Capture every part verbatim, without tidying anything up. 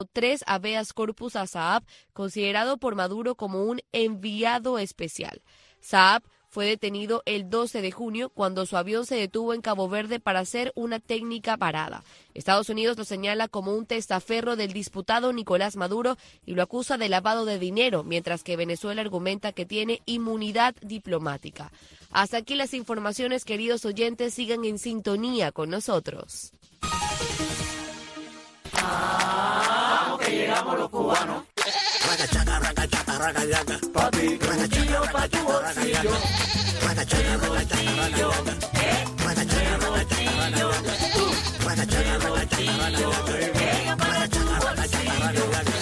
tres habeas corpus a Saab, considerado por Maduro como un enviado especial. Saab fue detenido el doce de junio cuando su avión se detuvo en Cabo Verde para hacer una técnica parada. Estados Unidos lo señala como un testaferro del disputado Nicolás Maduro y lo acusa de lavado de dinero, mientras que Venezuela argumenta que tiene inmunidad diplomática. Hasta aquí las informaciones, queridos oyentes, sigan en sintonía con nosotros. Ah, que llegamos los cubanos. Ragachaca, ragachaca, ragachaca. Pa' ti, tu bolsillo, pa' tu bolsillo. Ragachaca, ragachaca, ragachaca. Ragachaca, ragachaca, ragachaca. Ragachaca, ragachaca, ragachaca. Ragachaca, ragachaca, ragachaca.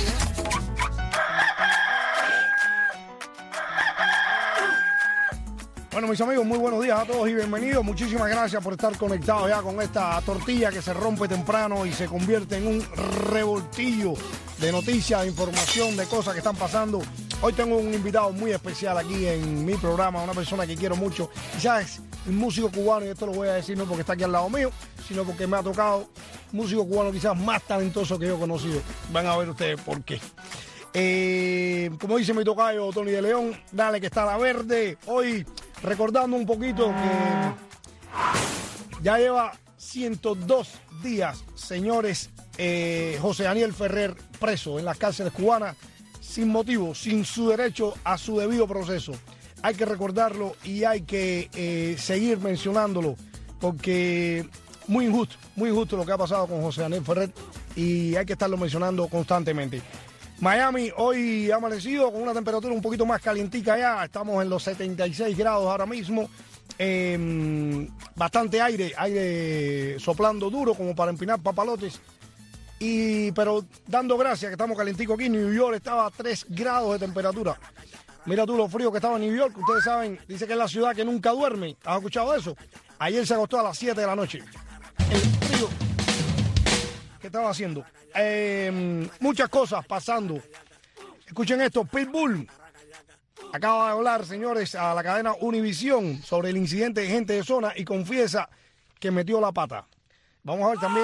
Bueno, mis amigos, muy buenos días a todos y bienvenidos. Muchísimas gracias por estar conectados ya con esta tortilla que se rompe temprano y se convierte en un revoltillo de noticias, de información, de cosas que están pasando. Hoy tengo un invitado muy especial aquí en mi programa, una persona que quiero mucho. Quizás un músico cubano, y esto lo voy a decir no porque está aquí al lado mío, sino porque me ha tocado músico cubano quizás más talentoso que yo he conocido. Van a ver ustedes por qué. Eh, como dice mi tocayo Tony de León, dale que está la verde. Hoy recordando un poquito que ya lleva ciento dos días, señores, eh, José Daniel Ferrer preso en las cárceles cubanas sin motivo, sin su derecho a su debido proceso. Hay que recordarlo y hay que eh, seguir mencionándolo porque muy injusto, muy injusto lo que ha pasado con José Daniel Ferrer y hay que estarlo mencionando constantemente. Miami hoy ha amanecido con una temperatura un poquito más calientica ya, estamos en los setenta y seis grados ahora mismo, eh, bastante aire, aire soplando duro como para empinar papalotes, y, pero dando gracias que estamos calienticos aquí. New York estaba a tres grados de temperatura, mira tú lo frío que estaba en New York, ustedes saben, dice que es la ciudad que nunca duerme, ¿has escuchado eso? Ayer se acostó a las siete de la noche, el frío que estaba haciendo. Eh, muchas cosas pasando. Escuchen esto, Pitbull acaba de hablar, señores, a la cadena Univisión sobre el incidente de gente de zona y confiesa que metió la pata. Vamos a ver también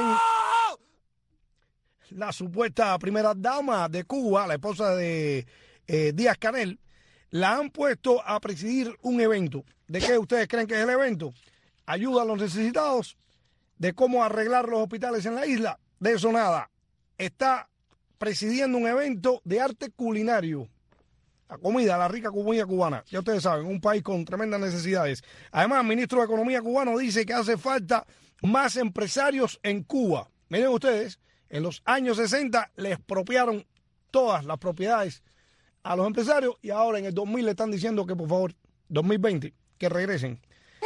la supuesta primera dama de Cuba, la esposa de eh, Díaz-Canel, la han puesto a presidir un evento. ¿De qué ustedes creen que es el evento? Ayuda a los necesitados, de cómo arreglar los hospitales en la isla. De eso nada. Está presidiendo un evento de arte culinario. La comida, la rica comida cubana. Ya ustedes saben, un país con tremendas necesidades. Además, el ministro de Economía cubano dice que hace falta más empresarios en Cuba. Miren ustedes, en los años sesenta le expropiaron todas las propiedades a los empresarios y ahora en el dos mil le están diciendo que por favor, dos mil veinte, que regresen.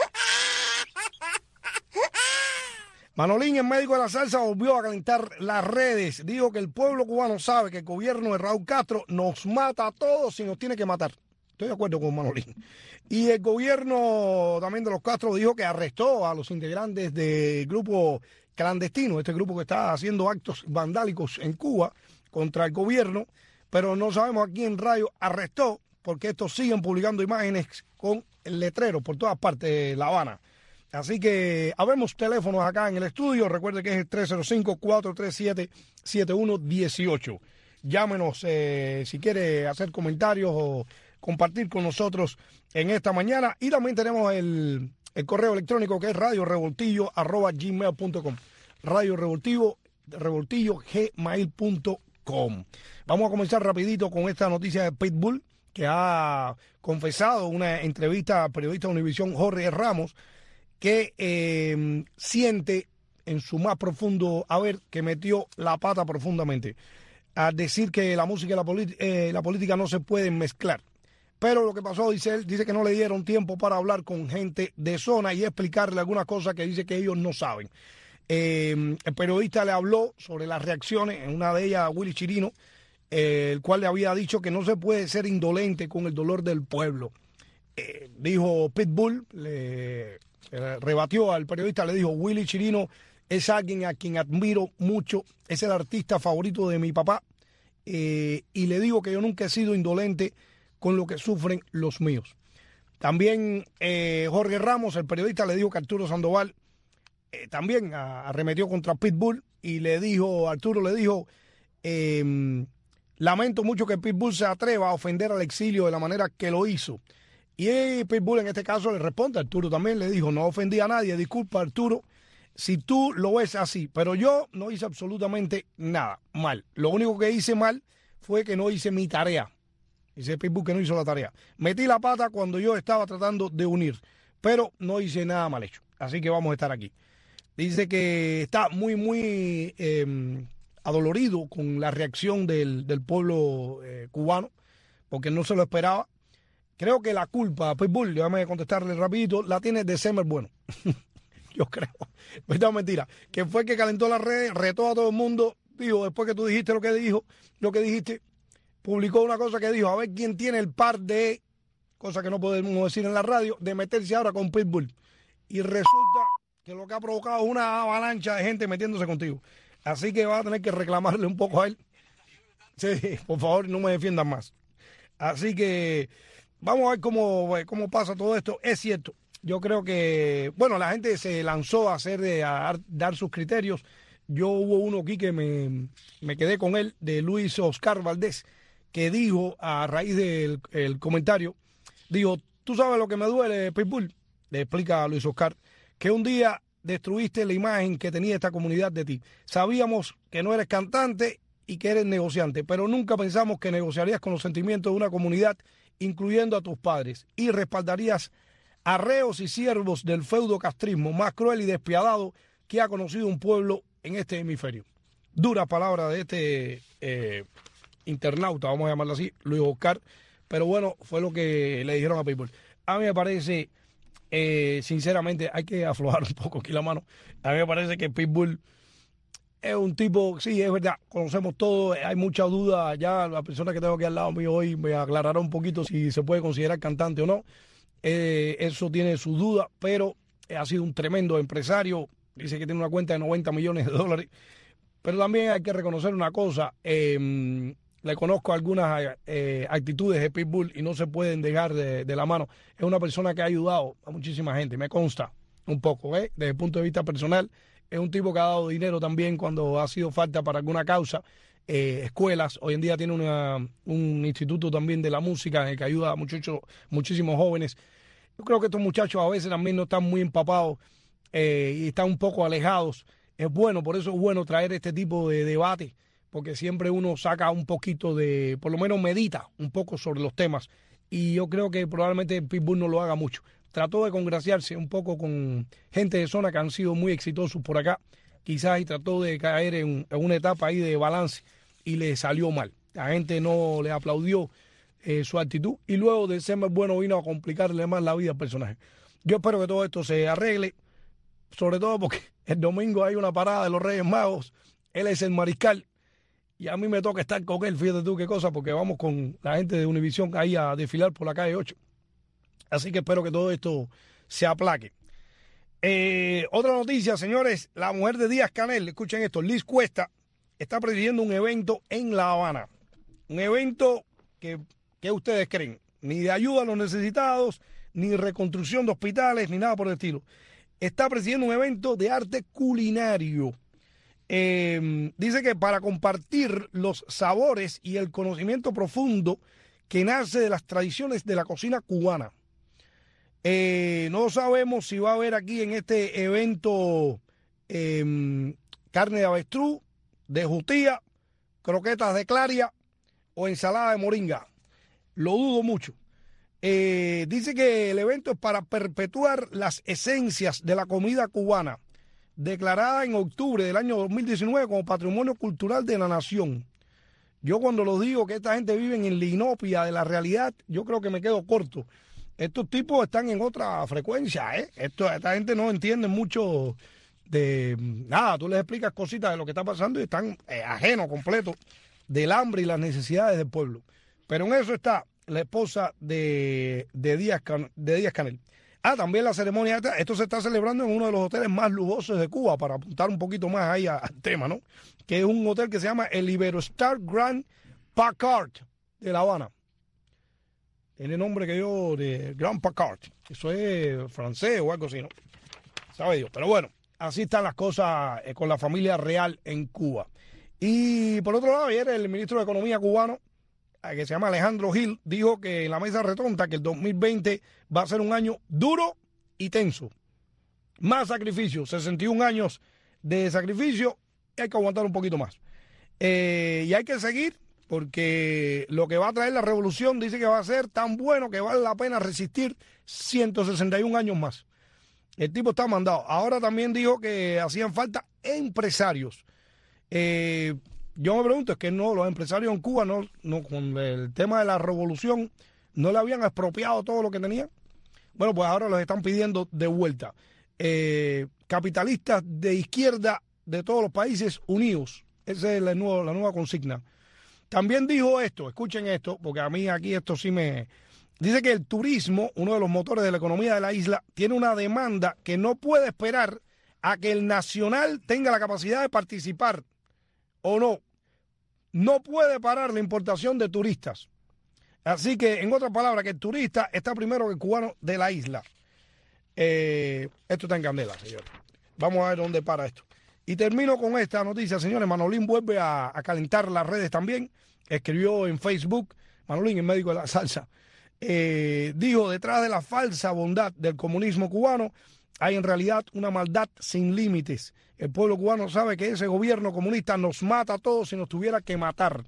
Manolín, el médico de la salsa, volvió a calentar las redes. Dijo que el pueblo cubano sabe que el gobierno de Raúl Castro nos mata a todos y nos tiene que matar. Estoy de acuerdo con Manolín. Y el gobierno también de los Castro dijo que arrestó a los integrantes del grupo clandestino, este grupo que está haciendo actos vandálicos en Cuba contra el gobierno, pero no sabemos a quién rayo arrestó, porque estos siguen publicando imágenes con el letrero por todas partes de La Habana. Así que habemos teléfonos acá en el estudio. Recuerde que es el tres cero cinco, cuatro tres siete, siete uno uno ocho. Llámenos eh, si quiere hacer comentarios o compartir con nosotros en esta mañana. Y también tenemos el, el correo electrónico que es radio revoltillo arroba gmail punto com. Radio revoltillo, revoltillo gmail punto com. Vamos a comenzar rapidito con esta noticia de Pitbull, que ha confesado en una entrevista al periodista de Univisión Jorge Ramos que eh, siente en su más profundo haber que metió la pata profundamente al decir que la música y la, eh, la política no se pueden mezclar. Pero lo que pasó, dice él, dice que no le dieron tiempo para hablar con gente de zona y explicarle algunas cosas que dice que ellos no saben. Eh, el periodista le habló sobre las reacciones, en una de ellas a Willy Chirino, eh, el cual le había dicho que no se puede ser indolente con el dolor del pueblo. Eh, dijo Pitbull, le... rebatió al periodista, le dijo: Willy Chirino es alguien a quien admiro mucho, es el artista favorito de mi papá, eh, y le digo que yo nunca he sido indolente con lo que sufren los míos. También eh, Jorge Ramos, el periodista, le dijo que Arturo Sandoval eh, también arremetió contra Pitbull y le dijo, Arturo le dijo, Eh, lamento mucho que Pitbull se atreva a ofender al exilio de la manera que lo hizo. Y Pitbull en este caso le responde a Arturo también, le dijo, no ofendí a nadie, disculpa Arturo, si tú lo ves así, pero yo no hice absolutamente nada mal. Lo único que hice mal fue que no hice mi tarea. Dice Pitbull que no hizo la tarea. Metí la pata cuando yo estaba tratando de unir, pero no hice nada mal hecho. Así que vamos a estar aquí. Dice que está muy, muy eh, adolorido con la reacción del, del pueblo eh, cubano, porque no se lo esperaba. Creo que la culpa, Pitbull, déjame contestarle rapidito, la tiene December Bueno. Yo creo. Verdad o mentira. Que fue el que calentó las redes, retó a todo el mundo. Dijo, después que tú dijiste lo que dijo, lo que dijiste, publicó una cosa que dijo, a ver quién tiene el par de, cosa que no podemos decir en la radio, de meterse ahora con Pitbull. Y resulta que lo que ha provocado es una avalancha de gente metiéndose contigo. Así que va a tener que reclamarle un poco a él. Sí, por favor, no me defiendan más. Así que vamos a ver cómo, cómo pasa todo esto. Es cierto, yo creo que, bueno, la gente se lanzó a hacer, a dar sus criterios. Yo hubo uno aquí que me, me quedé con él, de Luis Oscar Valdés, que dijo, a raíz del el comentario, dijo, ¿tú sabes lo que me duele, Pitbull? Le explica a Luis Oscar, que un día destruiste la imagen que tenía esta comunidad de ti. Sabíamos que no eres cantante y que eres negociante, pero nunca pensamos que negociarías con los sentimientos de una comunidad, incluyendo a tus padres, y respaldarías a reos y siervos del feudo castrismo más cruel y despiadado que ha conocido un pueblo en este hemisferio. Dura palabra de este eh, internauta, vamos a llamarlo así, Luis Oscar, pero bueno, fue lo que le dijeron a Pitbull. A mí me parece, eh, sinceramente, hay que aflojar un poco aquí la mano. A mí me parece que Pitbull es un tipo, sí, es verdad, conocemos todo, hay mucha duda. Ya la persona que tengo aquí al lado mío hoy me aclarará un poquito si se puede considerar cantante o no. Eh, eso tiene su duda, pero ha sido un tremendo empresario. Dice que tiene una cuenta de noventa millones de dólares. Pero también hay que reconocer una cosa. Eh, le conozco algunas eh, actitudes de Pitbull y no se pueden dejar de, de la mano. Es una persona que ha ayudado a muchísima gente, me consta un poco, ¿eh? Desde el punto de vista personal. Es un tipo que ha dado dinero también cuando ha sido falta para alguna causa. Eh, escuelas, hoy en día tiene una, un instituto también de la música en el que ayuda a muchachos, muchísimos jóvenes. Yo creo que estos muchachos a veces también no están muy empapados eh, y están un poco alejados. Es bueno, por eso es bueno traer este tipo de debate, porque siempre uno saca un poquito de, por lo menos medita un poco sobre los temas. Y yo creo que probablemente Pitbull no lo haga mucho. Trató de congraciarse un poco con gente de zona que han sido muy exitosos por acá, quizás, y trató de caer en, en una etapa ahí de balance y le salió mal. La gente no le aplaudió eh, su actitud y luego de ser más bueno vino a complicarle más la vida al personaje. Yo espero que todo esto se arregle, sobre todo porque el domingo hay una parada de los Reyes Magos, él es el mariscal y a mí me toca estar con él, fíjate tú qué cosa, porque vamos con la gente de Univisión ahí a desfilar por la calle ocho. Así que espero que todo esto se aplaque. Eh, otra noticia, señores, la mujer de Díaz-Canel, escuchen esto, Liz Cuesta, está presidiendo un evento en La Habana. Un evento que, que ustedes creen, ni de ayuda a los necesitados, ni reconstrucción de hospitales, ni nada por el estilo. Está presidiendo un evento de arte culinario. Eh, dice que para compartir los sabores y el conocimiento profundo que nace de las tradiciones de la cocina cubana. Eh, no sabemos si va a haber aquí en este evento eh, carne de avestruz, de jutía, croquetas de claria o ensalada de moringa. Lo dudo mucho. Eh, dice que el evento es para perpetuar las esencias de la comida cubana, declarada en octubre del año dos mil diecinueve como Patrimonio Cultural de la Nación. Yo cuando lo digo que esta gente vive en la inopia de la realidad, yo creo que me quedo corto. Estos tipos están en otra frecuencia, ¿eh? Esto, esta gente no entiende mucho de nada. Tú les explicas cositas de lo que está pasando y están eh, ajenos completo del hambre y las necesidades del pueblo. Pero en eso está la esposa de, de Díaz-Canel. De Díaz-Canel. Ah, también la ceremonia, esto se está celebrando en uno de los hoteles más lujosos de Cuba, para apuntar un poquito más ahí al tema, ¿no? Que es un hotel que se llama el Iberostar Grand Packard de La Habana. Tiene nombre que yo de Grand Packard. Eso es francés o algo así, ¿no? Sabe Dios. Pero bueno, así están las cosas con la familia real en Cuba. Y por otro lado, ayer el ministro de Economía cubano, que se llama Alejandro Gil, dijo que en la mesa redonda que el dos mil veinte va a ser un año duro y tenso. Más sacrificio, sesenta y un años de sacrificio, y hay que aguantar un poquito más. Eh, y hay que seguir, porque lo que va a traer la revolución dice que va a ser tan bueno que vale la pena resistir ciento sesenta y un años más. El tipo está mandado. Ahora también dijo que hacían falta empresarios. Eh, yo me pregunto, es que no, los empresarios en Cuba, no, no, con el tema de la revolución, ¿no le habían expropiado todo lo que tenían? Bueno, pues ahora los están pidiendo de vuelta. Eh, capitalistas de izquierda de todos los países unidos. Esa es la nueva, la nueva consigna. También dijo esto, escuchen esto, porque a mí aquí esto sí me... Dice que el turismo, uno de los motores de la economía de la isla, tiene una demanda que no puede esperar a que el nacional tenga la capacidad de participar o no. No puede parar la importación de turistas. Así que, en otras palabras, que el turista está primero que el cubano de la isla. Eh, esto está en candela, señores. Vamos a ver dónde para esto. Y termino con esta noticia, señores. Manolín vuelve a, a calentar las redes también. Escribió en Facebook, Manolín, el médico de la salsa, eh, dijo, detrás de la falsa bondad del comunismo cubano hay en realidad una maldad sin límites. El pueblo cubano sabe que ese gobierno comunista nos mata a todos si nos tuviera que matar.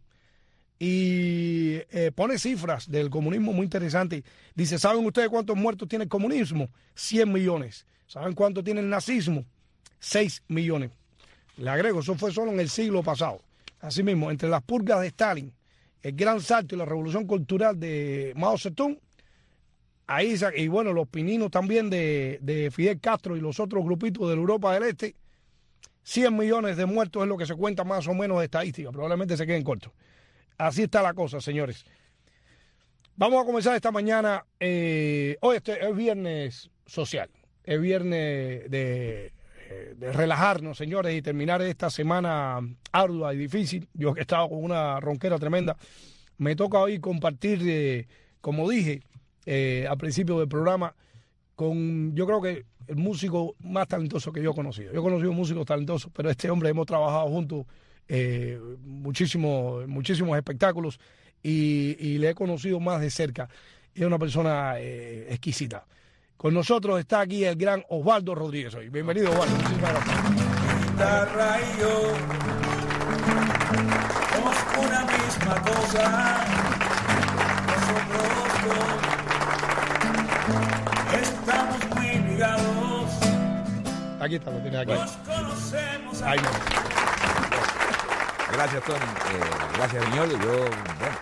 Y eh, pone cifras del comunismo muy interesantes. Dice, ¿saben ustedes cuántos muertos tiene el comunismo? cien millones. ¿Saben cuánto tiene el nazismo? seis millones. Le agrego, eso fue solo en el siglo pasado. Asimismo, entre las purgas de Stalin, el gran salto y la revolución cultural de Mao Zedong, ahí, y bueno, los pininos también de, de Fidel Castro y los otros grupitos de la Europa del Este, cien millones de muertos es lo que se cuenta más o menos de estadística, probablemente se queden cortos. Así está la cosa, señores. Vamos a comenzar esta mañana, eh, hoy este, es viernes social, es viernes de... de relajarnos, señores, y terminar esta semana ardua y difícil. Yo que he estado con una ronquera tremenda, me toca hoy compartir, eh, como dije eh, al principio del programa, con yo creo que el músico más talentoso que yo he conocido. Yo he conocido músicos talentosos, pero este hombre hemos trabajado juntos eh, muchísimo, muchísimos espectáculos y, y le he conocido más de cerca. Es una persona eh, exquisita. Con nosotros está aquí el gran Osvaldo Rodríguez hoy. Bienvenido, Osvaldo. Muchísimas gracias. Guitarra y yo somos una misma cosa. Nosotros dos estamos muy ligados. Aquí está, lo tiene aquí. Nos conocemos. Ahí no. Gracias, Tony. Eh, gracias, señor. Yo, bueno,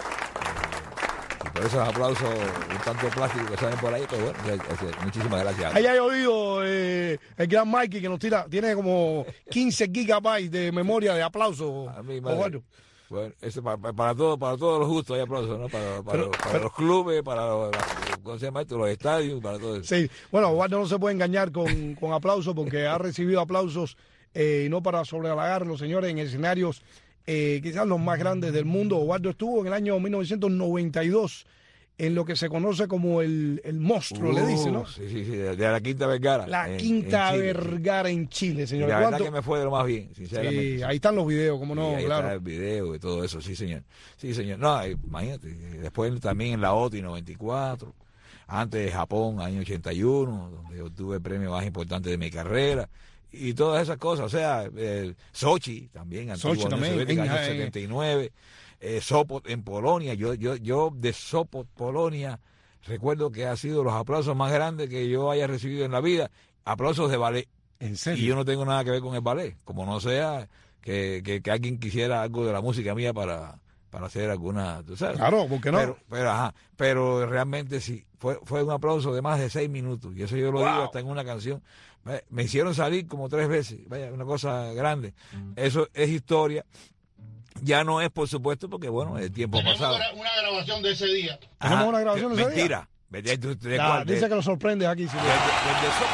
por esos aplausos un tanto plásticos que salen por ahí, pero bueno, muchísimas gracias. Ahí hay oído eh, el gran Mikey que nos tira, tiene como quince gigabytes de memoria de aplausos. A mí, madre, bueno, eso para, para, todo, para todos los gustos hay aplausos, ¿no? Para, para, pero, para pero, los clubes, para los, ¿cómo se llama esto? Los estadios, para todo eso. Sí, bueno, Osvaldo no se puede engañar con, con aplausos porque ha recibido aplausos eh, y no para sobrehalagarlo, señores, en escenarios Eh, quizás los más grandes del mundo. Osvaldo estuvo en el año mil novecientos noventa y dos en lo que se conoce como el, el monstruo, uh, le dice, ¿no? Sí, sí, sí, de, de la Quinta Vergara. La en, Quinta en Chile, Vergara en Chile, señor. Y la verdad que me fue de lo más bien, sinceramente. Sí, ahí están los videos, como no, ahí claro. Está el video y todo eso, sí, señor. Sí, señor. No, imagínate, después también en la O T I noventa y cuatro, antes de Japón, año ochenta y uno, donde obtuve el premio más importante de mi carrera. Y todas esas cosas, o sea, eh, Sochi también, Sochi también, en en, año en, setenta y nueve, eh, Sopot en Polonia, yo, yo, yo de Sopot, Polonia, recuerdo que ha sido los aplausos más grandes que yo haya recibido en la vida, aplausos de ballet. ¿En serio? Y yo no tengo nada que ver con el ballet, como no sea que, que, que alguien quisiera algo de la música mía para, para hacer alguna, tú sabes. Claro, ¿por qué no? Pero, pero, ajá, pero realmente sí, fue, fue un aplauso de más de seis minutos, y eso yo lo wow. digo hasta en una canción. Me hicieron salir como tres veces, vaya, una cosa grande. Eso es historia. Ya no es, por supuesto, porque bueno, el tiempo ha pasado. Tenemos una grabación de ese día. ¿Tenemos una grabación de ese mentira. día? Mentira. ¿De, de la, cuál? Dice de, que lo sorprende aquí. Sí, de, de, de, de so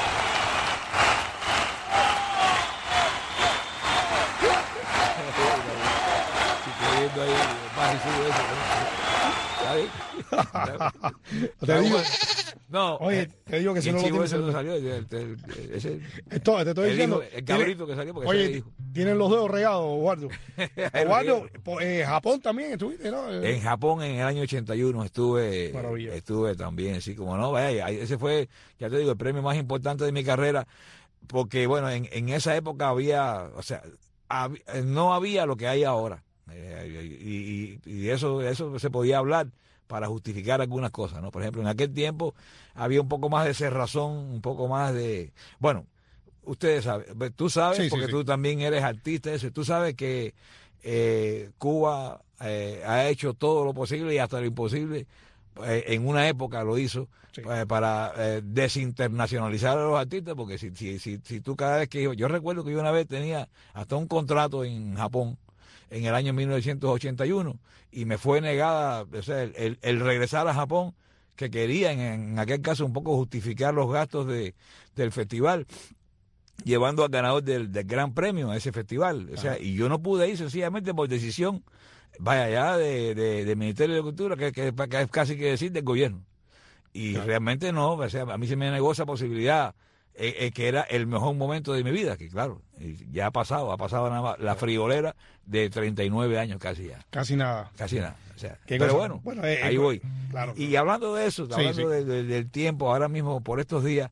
Te digo, No, Oye, eh, te digo que si el no lo chivo tienes... ese no salió. El, el- el- ese, Esto, te estoy el, diciendo... hijo- el tiene- cabrito que salió porque Oye, ese dijo. tienen los dedos regados, Eduardo. El Eduardo, río. po- eh, Japón también estuviste, ¿no? Eh, En Japón en el año ochenta y uno estuve, Maravilla. estuve también, así como no, vaya, ahí- ese fue, ya te digo, el premio más importante de mi carrera, porque bueno, en, en esa época había, o sea, hab- no había lo que hay ahora, eh, y, y- y eso, eso se podía hablar para justificar algunas cosas, ¿no? Por ejemplo, en aquel tiempo había un poco más de cerrazón, un poco más de, bueno, ustedes saben, tú sabes, Sí, sí, porque sí. tú también eres artista, eso, tú sabes que eh, Cuba eh, ha hecho todo lo posible y hasta lo imposible, eh, en una época lo hizo, Sí. eh, para eh, desinternacionalizar a los artistas, porque si, si, si, si tú cada vez que yo, yo recuerdo que yo una vez tenía hasta un contrato en Japón en el año mil novecientos ochenta y uno y me fue negada, o sea, el, el- el regresar a Japón, que quería en, en aquel caso un poco justificar los gastos de, del festival, llevando al ganador del, del gran premio a ese festival. O sea, Ajá. y yo no pude ir sencillamente por decisión, vaya ya, de, de, del Ministerio de Cultura, que, que, que es casi que decir del gobierno. Y Claro. realmente no, o sea, a mí se me negó esa posibilidad, eh, eh, que era el mejor momento de mi vida, que claro, y ya ha pasado, ha pasado nada más la friolera de treinta y nueve años casi ya, Casi nada. casi nada. O sea, ¿Qué pero cosa? bueno, Bueno, eh, ahí eh, voy. claro. Y hablando de eso, Sí, hablando sí. de- de- del tiempo, ahora mismo, por estos días,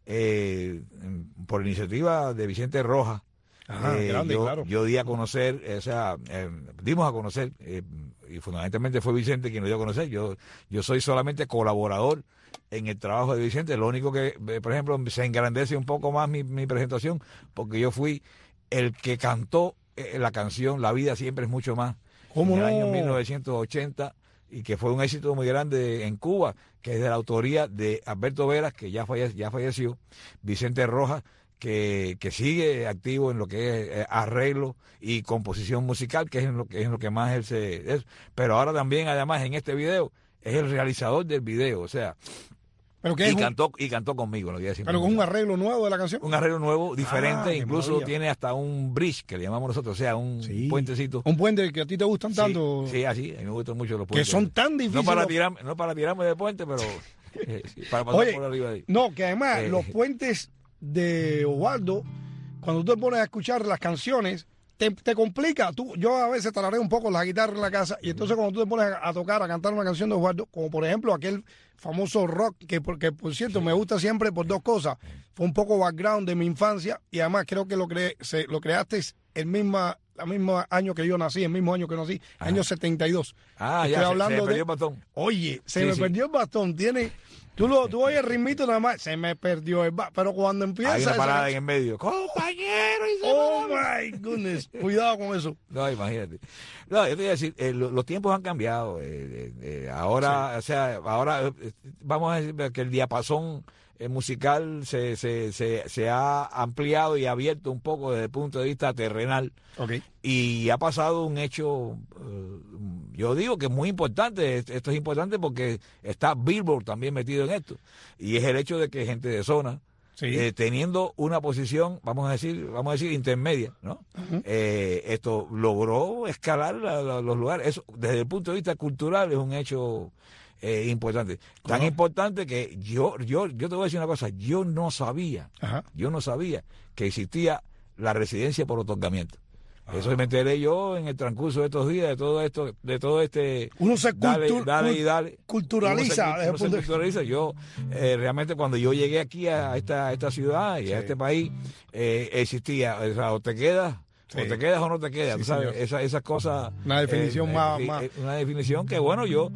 eh, por iniciativa de Vicente Rojas, Ajá, eh, grande, yo, claro. yo di a conocer, eh, o sea, eh, dimos a conocer, eh, y fundamentalmente fue Vicente quien lo dio a conocer. Yo, yo soy solamente colaborador en el trabajo de Vicente. Lo único que, eh, por ejemplo, se engrandece un poco más mi, mi presentación, porque yo fui el que cantó eh, la canción La vida siempre es mucho más, ¿Cómo en el no? año mil novecientos ochenta, y que fue un éxito muy grande en Cuba, que es de la autoría de Alberto Veras, que ya, falle- ya falleció, Vicente Rojas, que, que sigue activo en lo que es eh, arreglo y composición musical, que es en lo que, es en lo que más él se... es. Pero ahora también, además, en este video, es el realizador del video, o sea, Pero que y es un, cantó, y cantó conmigo, lo voy a decir. pero con un arreglo nuevo de la canción. Un arreglo nuevo, diferente, qué incluso maravilla. tiene hasta un bridge, que le llamamos nosotros, o sea, un Sí. puentecito. Un puente que a ti te gustan Sí, tanto. sí, así, a mí me gustan mucho los Que puentes. son tan No difíciles. para, tirar, no para tirarme de puente, pero eh, sí, para pasar Oye, por arriba de ahí. no, que además Eh. los puentes de Osvaldo, cuando tú te pones a escuchar las canciones, te, te complica. Tú, yo a veces tararé un poco la guitarra en la casa y entonces cuando tú te pones a, a tocar, a cantar una canción de Osvaldo, como por ejemplo aquel famoso rock, que por, que por cierto me gusta siempre por dos cosas. Fue un poco background de mi infancia y además creo que lo, cre, se, lo creaste el misma, la mismo año que yo nací, el mismo año que nací, Ajá. año setenta y dos. Ah, Estoy ya, se- se, hablando me de- perdió el bastón. Oye, se Sí, me sí. perdió el bastón. Tiene, tú, lo, tú oyes el ritmito nada más, se me perdió el bastón. Pero cuando empieza Hay una esa parada canción- en el medio. Compañero, y se Oh va. my goodness, cuidado con eso. No, imagínate. No, yo te voy a decir, eh, lo- los tiempos han cambiado. eh, eh, eh, ahora, o sea, ahora eh, vamos a decir que el diapasón eh, musical se, se, se, se ha ampliado y abierto un poco desde el punto de vista terrenal. Ok. Y ha pasado un hecho, eh, yo digo que es muy importante. Esto esto es importante porque está Billboard también metido en esto. Y es el hecho de que gente de zona, Sí. eh, teniendo una posición, vamos a decir, vamos a decir intermedia, ¿no? Eh, esto logró escalar la- la- los lugares. Eso, desde el punto de vista cultural, es un hecho eh, importante. Tan ¿Cómo? importante que yo, yo, yo te voy a decir una cosa, yo no sabía, Ajá. yo no sabía que existía la residencia por otorgamiento. Eso me enteré yo en el transcurso de estos días, de todo esto, de todo este Uno se dale, cultu- dale y cul- dale. culturaliza Uno se, desde el uno se punto de- culturaliza. Yo eh, realmente cuando yo llegué aquí a esta, a esta ciudad y Sí. a este país, eh, existía, o sea, o te quedas, Sí. o te quedas o no te quedas, Sí, tú ¿sabes? señor. Esa, esas cosas. Una definición más- sí, más- eh, Una definición que, bueno, yo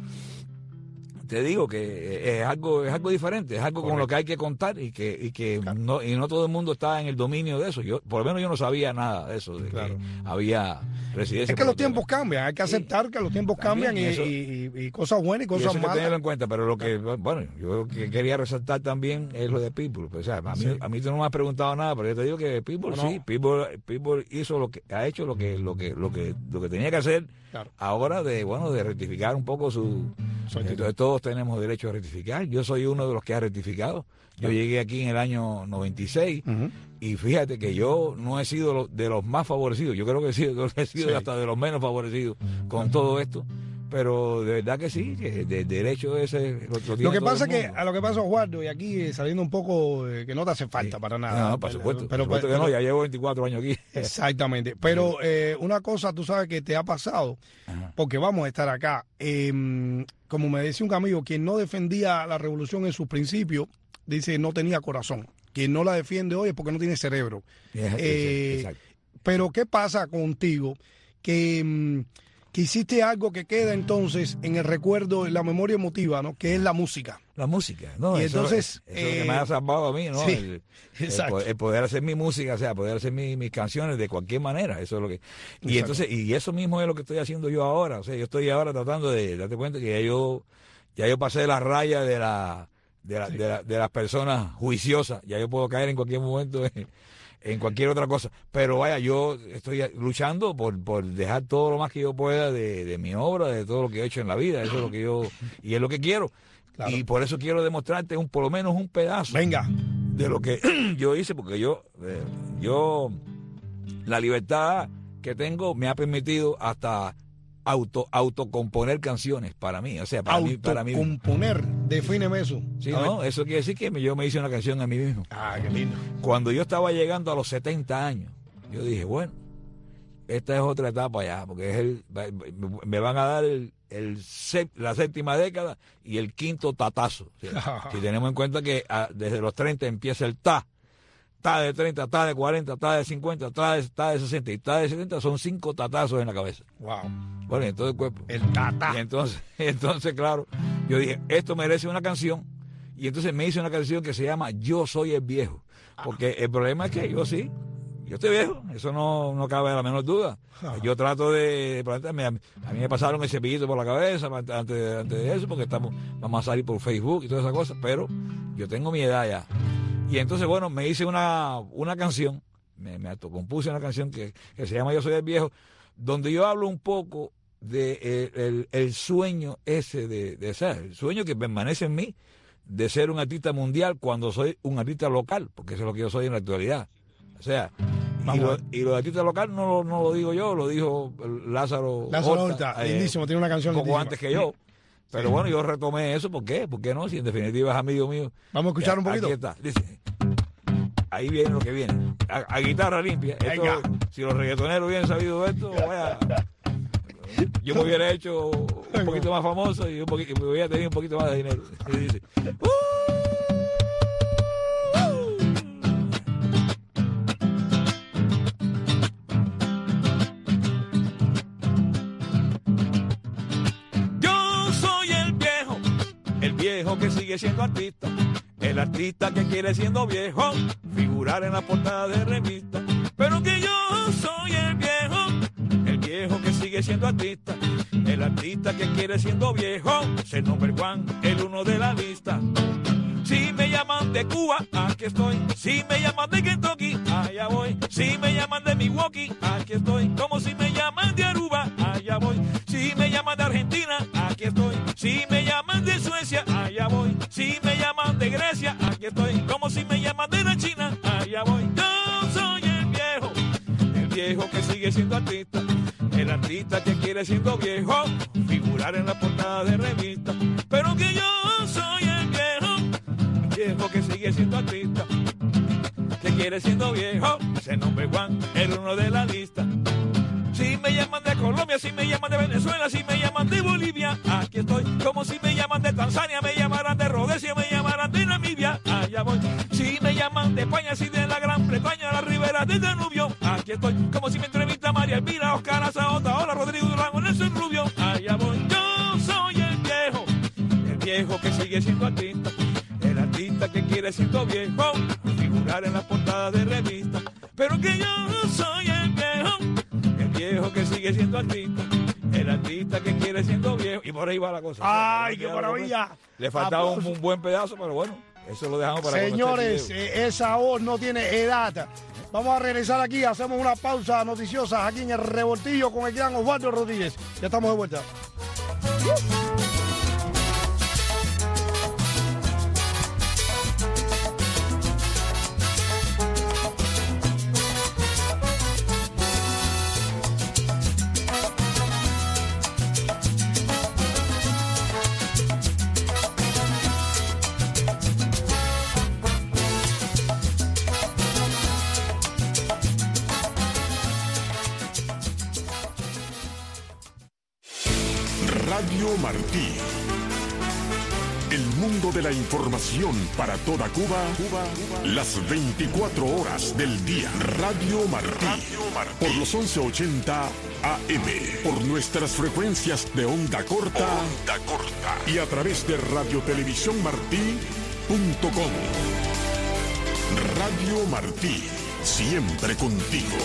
te digo que eh, es algo, es algo diferente, es algo con lo que hay que contar y que, y que no, y no todo el mundo está en el dominio de eso. Yo, por lo menos yo no sabía nada de eso, de Claro. que había residencia. Es que por los tiempos otorgamiento. cambian, hay que aceptar que los tiempos También, cambian y, eso- y- y- y cosas buenas y Y cosas eso hay que tenerlo malas. en cuenta, pero lo que, bueno, yo que quería resaltar también es lo de Pitbull. Pues, o sea, a mí, Sí. a mí tú no me has preguntado nada, pero yo te digo que Pitbull, No, no. sí, Pitbull, Pitbull hizo lo que, ha hecho lo que, lo que, lo que, lo que tenía que hacer. Claro. Ahora de, bueno, de rectificar un poco su, Su actitud. entonces todos tenemos derecho a rectificar. Yo soy uno de los que ha rectificado. Yo llegué aquí en el año noventa y seis Ujú. y fíjate que yo no he sido lo- de los más favorecidos. Yo creo que he sido, he sido Sí. hasta de los menos favorecidos con todo esto. pero de verdad que sí, que de derecho ese lo, lo, Lo que todo pasa el que, mundo. a lo que pasa, Osvaldo, y aquí eh, saliendo un poco, eh, que no te hace falta Sí. para nada. No, no, por supuesto, Pero, por supuesto pero- que no, ya llevo veinticuatro años aquí. Exactamente. Pero eh, una cosa, tú sabes que te ha pasado, Ajá. porque vamos a estar acá. Eh, como me decía un amigo, quien no defendía la revolución en sus principios, dice no tenía corazón. Quien no la defiende hoy es porque no tiene cerebro. Eh, Exacto. pero ¿qué pasa contigo? Que, mm, que hiciste algo que queda entonces en el recuerdo, en la memoria emotiva, ¿no? Que es la música. La música, ¿no? Y eso, entonces, eso es lo que me eh, ha salvado a mí, ¿no? sí, el, el exacto. poder, el poder hacer mi música, o sea, poder hacer mi- mis canciones de cualquier manera, eso es lo que... Y Exacto. entonces, y eso mismo es lo que estoy haciendo yo ahora, o sea, yo estoy ahora tratando de, darte cuenta que ya yo, ya yo pasé la raya de la, de la, de la- de las personas juiciosas, ya yo puedo caer en cualquier momento en, en cualquier otra cosa, pero vaya, yo estoy luchando por, por dejar todo lo más que yo pueda de, de mi obra, de todo lo que he hecho en la vida, eso es lo que yo, y es lo que quiero. Claro. Y por eso quiero demostrarte un por lo menos un pedazo Venga. de lo que yo hice, porque yo, eh, yo, la libertad que tengo me ha permitido hasta auto autocomponer canciones para mí, o sea, para mí, para mí. Autocomponer, defíneme eso. Sí, A ver. ¿no? Eso quiere decir que me- yo me hice una canción a mí mismo. Ah, qué lindo. Cuando yo estaba llegando a los setenta años, yo dije, bueno, esta es otra etapa ya, porque es el, va- va- me van a dar el, el sép- la séptima década y el quinto tatazo. O sea, si tenemos en cuenta que ah, desde los treinta empieza el ta, ta de treinta, ta de cuarenta, ta de cincuenta, ta de, ta de sesenta y ta de setenta, son cinco tatazos en la cabeza. Wow. Bueno, en todo el cuerpo. El tata. Y entonces, entonces, claro, yo dije, esto merece una canción. Y entonces me hice una canción que se llama Yo Soy el Viejo. Porque el problema es que yo sí, yo estoy viejo, eso no, no cabe la menor duda. Yo trato de plantearme, a mí, a mí me pasaron el cepillito por la cabeza antes, antes de eso, porque estamos, vamos a salir por Facebook y todas esas cosas, pero yo tengo mi edad ya. Y entonces, bueno, me hice una, una canción, me, me autocompuse una canción que, que se llama Yo Soy el Viejo, donde yo hablo un poco de eh, el, el sueño ese de, de ser, el sueño que permanece en mí de ser un artista mundial cuando soy un artista local, porque eso es lo que yo soy en la actualidad. O sea, y Vamos lo, a ver. y lo de artista local no, lo- no lo digo yo, lo dijo Lázaro Lázaro Horta, Horta, eh, lindísimo, tiene una canción un poco lindísima. antes que yo. Pero bueno, yo retomé eso, ¿por qué? ¿Por qué no? Si en definitiva es amigo mío. Vamos a escuchar un Aquí poquito. está, dice, ahí viene lo que viene. A, a guitarra limpia. Esto, Venga. si los reggaetoneros hubieran sabido esto, vaya, yo me hubiera hecho un poquito más famoso y un poquito, me hubiera tenido un poquito más de dinero. Y dice, "Uh". Yo soy el viejo, el viejo que sigue siendo artista, el artista que quiere siendo viejo figurar en la portada de revista. Pero que yo soy el viejo, el viejo que sigue siendo artista, el artista que quiere siendo viejo ser number one, el uno de la lista. Si me llaman de Cuba, aquí estoy. Si me llaman de Kentucky, allá voy. Si me llaman de Milwaukee, aquí estoy. Como si me llaman de Aruba, allá voy. Si me llaman de Argentina, aquí estoy. Si me llaman de Suecia, allá voy. Si me llaman de Grecia, aquí estoy. Como si me llaman de la China, allá voy. Yo soy el viejo, el viejo que sigue siendo artista, el artista que quiere siendo viejo figurar en la portada de revista. Pero que yo soy el viejo, viejo que sigue siendo artista, que quiere siendo viejo, se number one, el uno de la lista. Si me llaman de Colombia, si me llaman de Venezuela, si me llaman de Bolivia, aquí estoy. Como si me llaman de Tanzania, me llamarán de Rhodesia, me llamarán de Namibia, allá voy. Si me llaman de España, si de la Gran Bretaña, la ribera del Danubio, aquí estoy. Como si me entrevista María Elvira, Oscar Azaota, hola Rodrigo Durango, Nelson Rubio, allá voy. Yo soy el viejo, el viejo que sigue siendo artista, el artista que quiere siendo viejo figurar en la portada de revista. Pero que yo soy el viejo, el viejo que sigue siendo artista, el artista que quiere siendo viejo. Y por ahí va la cosa. ¡Ay, O sea, qué no queda maravilla! algo más. Le faltaba un, Aplausos. un buen pedazo, pero bueno, eso lo dejamos para cuando Señores, esté el video. eh, esa voz no tiene edad. Vamos a regresar aquí, hacemos una pausa noticiosa aquí en el Revoltillo con el gran Osvaldo Rodríguez. Ya estamos de vuelta. Radio Martí. El mundo de la información para toda Cuba, Cuba, las veinticuatro horas del día. Radio Martí, por los once ochenta A M, por nuestras frecuencias de onda corta, onda corta y a través de radiotelevisiónmartí punto com. Radio Martí, siempre contigo.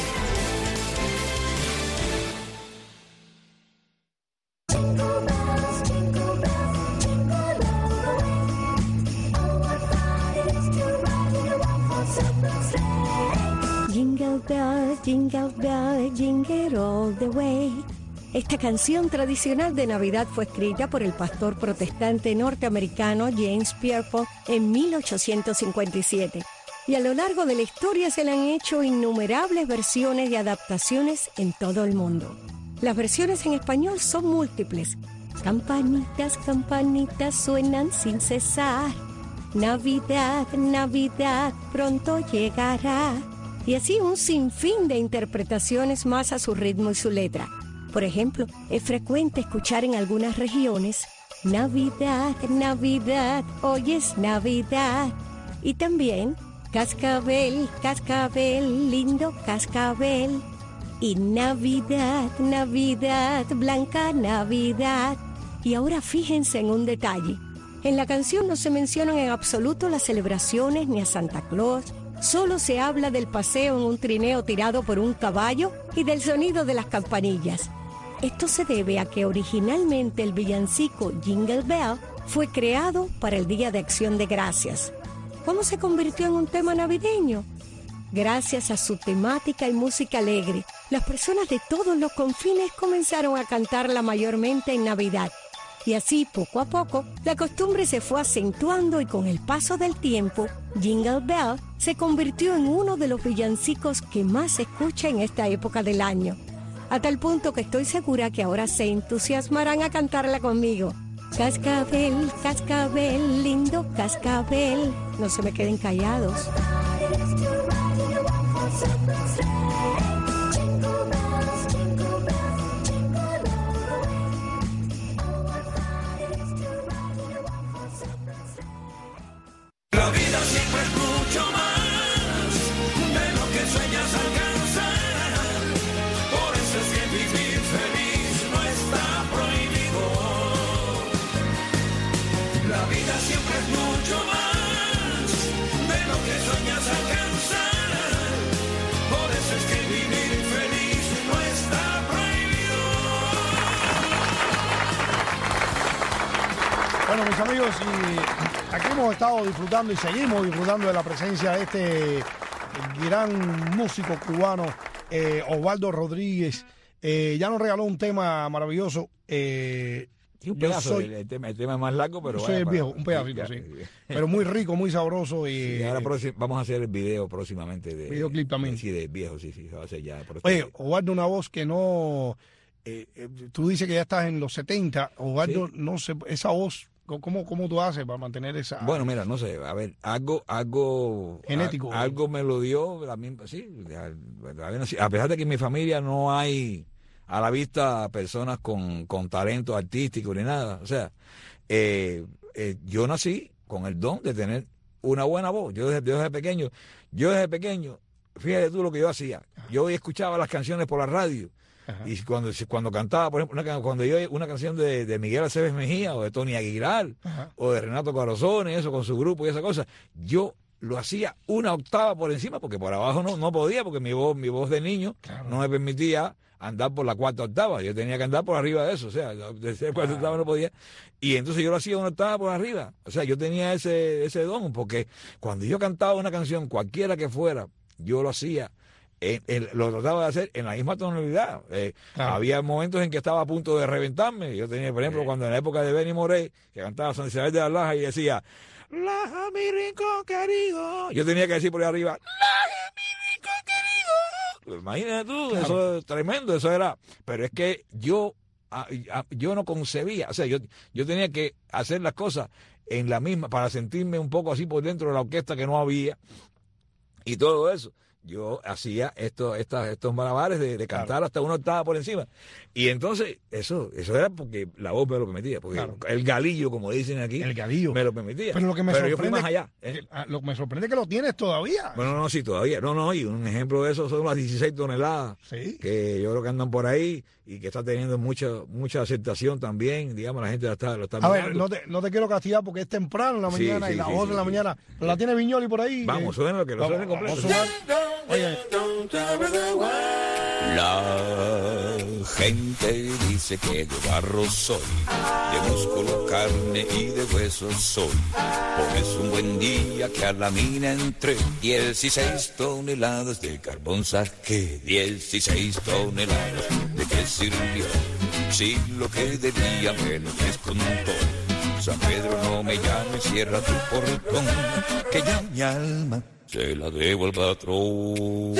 Jingle bell, jingle bell, jingle all the way. Esta canción tradicional de Navidad fue escrita por el pastor protestante norteamericano James Pierpont en mil ochocientos cincuenta y siete. Y a lo largo de la historia se le han hecho innumerables versiones y adaptaciones en todo el mundo. Las versiones en español son múltiples. Campanitas, campanitas suenan sin cesar. Navidad, Navidad, pronto llegará. Y así un sinfín de interpretaciones más a su ritmo y su letra. Por ejemplo, es frecuente escuchar en algunas regiones Navidad, Navidad, hoy es Navidad. Y también cascabel, cascabel, lindo cascabel. Y Navidad, Navidad, blanca Navidad. Y ahora fíjense en un detalle. En la canción no se mencionan en absoluto las celebraciones ni a Santa Claus. Solo se habla del paseo en un trineo tirado por un caballo y del sonido de las campanillas. Esto se debe a que originalmente el villancico Jingle Bell fue creado para el Día de Acción de Gracias. ¿Cómo se convirtió en un tema navideño? Gracias a su temática y música alegre, las personas de todos los confines comenzaron a cantarla mayormente en Navidad. Y así, poco a poco, la costumbre se fue acentuando y con el paso del tiempo, Jingle Bell se convirtió en uno de los villancicos que más se escucha en esta época del año. A tal punto que estoy segura que ahora se entusiasmarán a cantarla conmigo. Cascabel, cascabel, lindo cascabel. No se me queden callados. La vida siempre es mucho más de lo que sueñas alcanzar. Por eso es que vivir feliz no está prohibido. La vida siempre es mucho más de lo que sueñas alcanzar. Por eso es que vivir feliz no está prohibido. Bueno, mis amigos, y aquí hemos estado disfrutando y seguimos disfrutando de la presencia de este gran músico cubano, eh, Osvaldo Rodríguez. Eh, ya nos regaló un tema maravilloso. Eh, Sí, un yo pedazo, soy, el, el tema, el tema es más largo, pero... yo soy vaya, el para- viejo, un pedacito, ya, sí. ya. Pero muy rico, muy sabroso. Y, Sí, ahora próxim- vamos a hacer el video próximamente. De, Videoclip también. Sí, de viejo, sí, sí, se va a hacer ya. por Oye, esto- Osvaldo, una voz que no... eh, eh, tú dices que ya estás en los setenta. Osvaldo, Sí. no sé, esa voz, ¿cómo, cómo tú haces para mantener esa... Bueno, mira, no sé, a ver, algo, algo, Genético. a- algo me lo dio, la misma, sí, a, a pesar de que en mi familia no hay a la vista personas con, con talento artístico ni nada, o sea, eh, eh, yo nací con el don de tener una buena voz, yo desde, yo desde pequeño, yo desde pequeño, fíjate tú lo que yo hacía, yo escuchaba las canciones por la radio. Ajá. Y cuando, cuando cantaba, por ejemplo, una, can- cuando yo una canción de, de Miguel Aceves Mejía o de Tony Aguilar Ajá. o de Renato Carosone, eso con su grupo y esa cosa, yo lo hacía una octava por encima porque por abajo no, no podía porque mi voz, mi voz de niño Claro. no me permitía andar por la cuarta octava, yo tenía que andar por arriba de eso, o sea, desde la cuarta octava no podía, y entonces yo lo hacía una octava por arriba, o sea, yo tenía ese, ese don, porque cuando yo cantaba una canción, cualquiera que fuera, yo lo hacía, en- en- lo trataba de hacer en la misma tonalidad. Eh, Claro. Había momentos en que estaba a punto de reventarme. Yo tenía, por ejemplo, cuando en la época de Benny Moré, que cantaba San Isabel de las Lajas y decía, Laja, mi rincón querido. Yo tenía que decir por ahí arriba, Laja, mi rincón querido. Imagínate tú, Claro. eso es tremendo, eso era. Pero es que yo, a- a- yo no concebía, o sea, yo, yo tenía que hacer las cosas en la misma, para sentirme un poco así por dentro de la orquesta que no había y todo eso. yo hacía esto, estas, estos malabares de, de cantar claro. hasta una octava por encima. Y entonces, eso eso era porque la voz me lo permitía, porque claro. el galillo, como dicen aquí, el galillo me lo permitía. Pero lo que me Pero sorprende, yo fui más allá. ¿eh? Lo que me sorprende es que lo tienes todavía. Bueno, no, sí, todavía. No, no, y un ejemplo de eso son las dieciséis toneladas ¿Sí? que yo creo que andan por ahí y que está teniendo mucha mucha aceptación también, digamos, la gente lo está, lo está A mirando. ver, no te, no te quiero castigar porque es temprano en la mañana sí, y sí, las sí, ocho sí, de la sí. mañana, pero la tiene Viñoli por ahí. Vamos, eh, suena lo que lo suene completo. Vamos a sonar. Oye. La gente dice que de barro soy, de músculo, carne y de huesos soy. Por eso un buen día que a la mina entré, dieciséis toneladas de carbón saqué, dieciséis toneladas. ¿De qué sirvió? Si lo que debía me lo descontó. San Pedro, no me llames, cierra tu portón, que ya mi alma se la debo al patrón.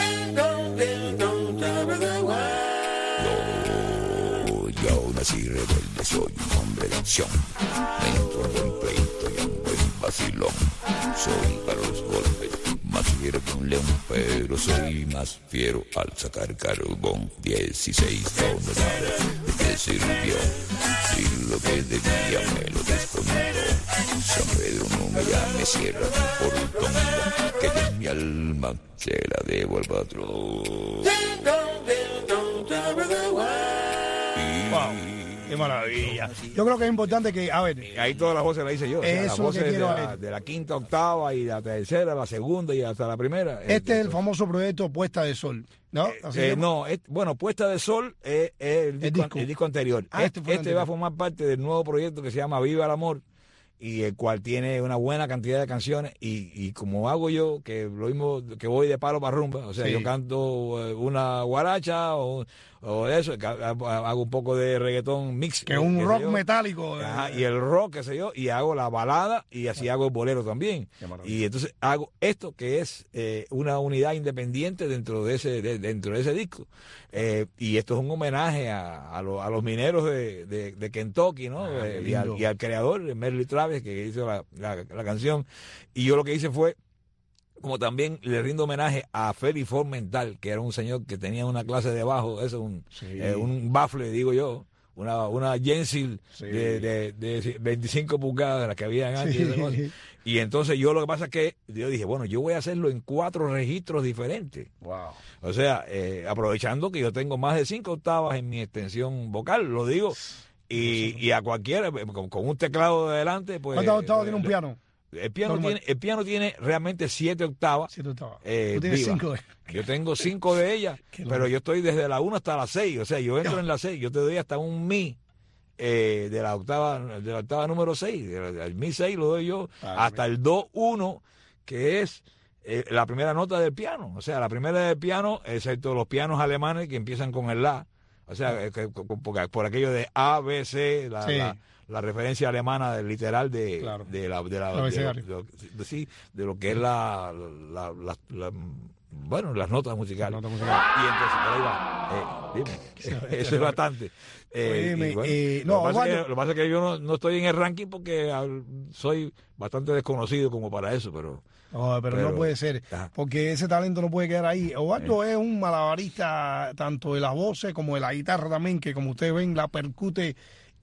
Yo, yo nací rebelde, soy un hombre de acción. Me entro en buen pleito y en buen vacilón. Soy para los golpes más fiero que un león, pero soy más fiero al sacar carbón. dieciséis toneladas, ¿de qué sirvió? Si lo que debía me lo descontó. San Pedro, no me llame, cierra tu portón, que ya mi alma se la debo al patrón. Wow, qué maravilla. Yo creo que es importante que, a ver, ahí todas las voces las hice yo. O sea, eso las es lo voces que de quiero la, ver. de la quinta octava y la tercera, la segunda y hasta la primera. Este es el famoso proyecto Puesta de Sol, ¿no? Eh, Así eh, que- no, es- bueno, Puesta de Sol es, es el, disco, disco. el disco anterior. Ah, este este fue el este va a anterior. formar parte del nuevo proyecto que se llama Viva el Amor, y el cual tiene una buena cantidad de canciones, y, y como hago yo, que lo mismo que voy de palo para rumba, o sea, Sí. yo canto eh, una guaracha o, o eso, que ha- hago un poco de reggaetón mix. que es eh, un qué sé rock yo. metálico. Ajá, eh, y el rock, qué sé yo, y hago la balada y así hago el bolero también. Qué maravilla. Y entonces hago esto que es eh, una unidad independiente dentro de ese de- dentro de ese disco. Eh, y esto es un homenaje a, a, lo- a los mineros de, de, de Kentucky, ¿no? Ah, Eh, qué y, al, lindo. y al creador, Merle Travis, que hizo la, la, la canción. Y yo lo que hice fue, como también le rindo homenaje a Félix Formental, que era un señor que tenía una clase de bajo, eso, un, Sí. eh, un baffle, digo yo, una, una Jensil Sí. de, de, de veinticinco pulgadas, de las que habían antes. Sí. y esas cosas. Y entonces yo lo que pasa es que yo dije, bueno, yo voy a hacerlo en cuatro registros diferentes. Wow. O sea, eh, aprovechando que yo tengo más de cinco octavas en mi extensión vocal, lo digo, y, y a cualquiera, con, con un teclado de adelante, pues... ¿Cuántas octavas tiene un le- piano? El piano, Normal. tiene, el piano tiene realmente siete octavas. Siete octavas. eh, Tú tienes vivas. cinco de... Yo tengo cinco de ellas, Qué pero loco. yo estoy desde la una hasta la seis. O sea, yo entro en la seis, yo te doy hasta un mi eh, de la octava de la octava número seis. El mi seis lo doy yo Ah, hasta el do uno, que es eh, la primera nota del piano. O sea, la primera del piano, excepto los pianos alemanes que empiezan con el la. O sea, eh, que- por, por aquello de A, B, C, la, Sí. la, la referencia alemana del literal de, Claro. de la de la El de, abecedario. lo- de- sí, de lo que es la, la, la- la- bueno, las notas musicales. Las notas musicales. Y entonces, por ahí va. Eh, dime, eso es bastante. Eh, Óyeme, y bueno, eh, lo, no, que pasa es Osvaldo. que, lo que pasa es que yo no, no estoy en el ranking porque al- soy bastante desconocido como para eso, pero... No, pero, Pero- no puede ser, Ajá. porque ese talento no puede quedar ahí. Osvaldo es un malabarista tanto de las voces como de la guitarra también, que como ustedes ven la percute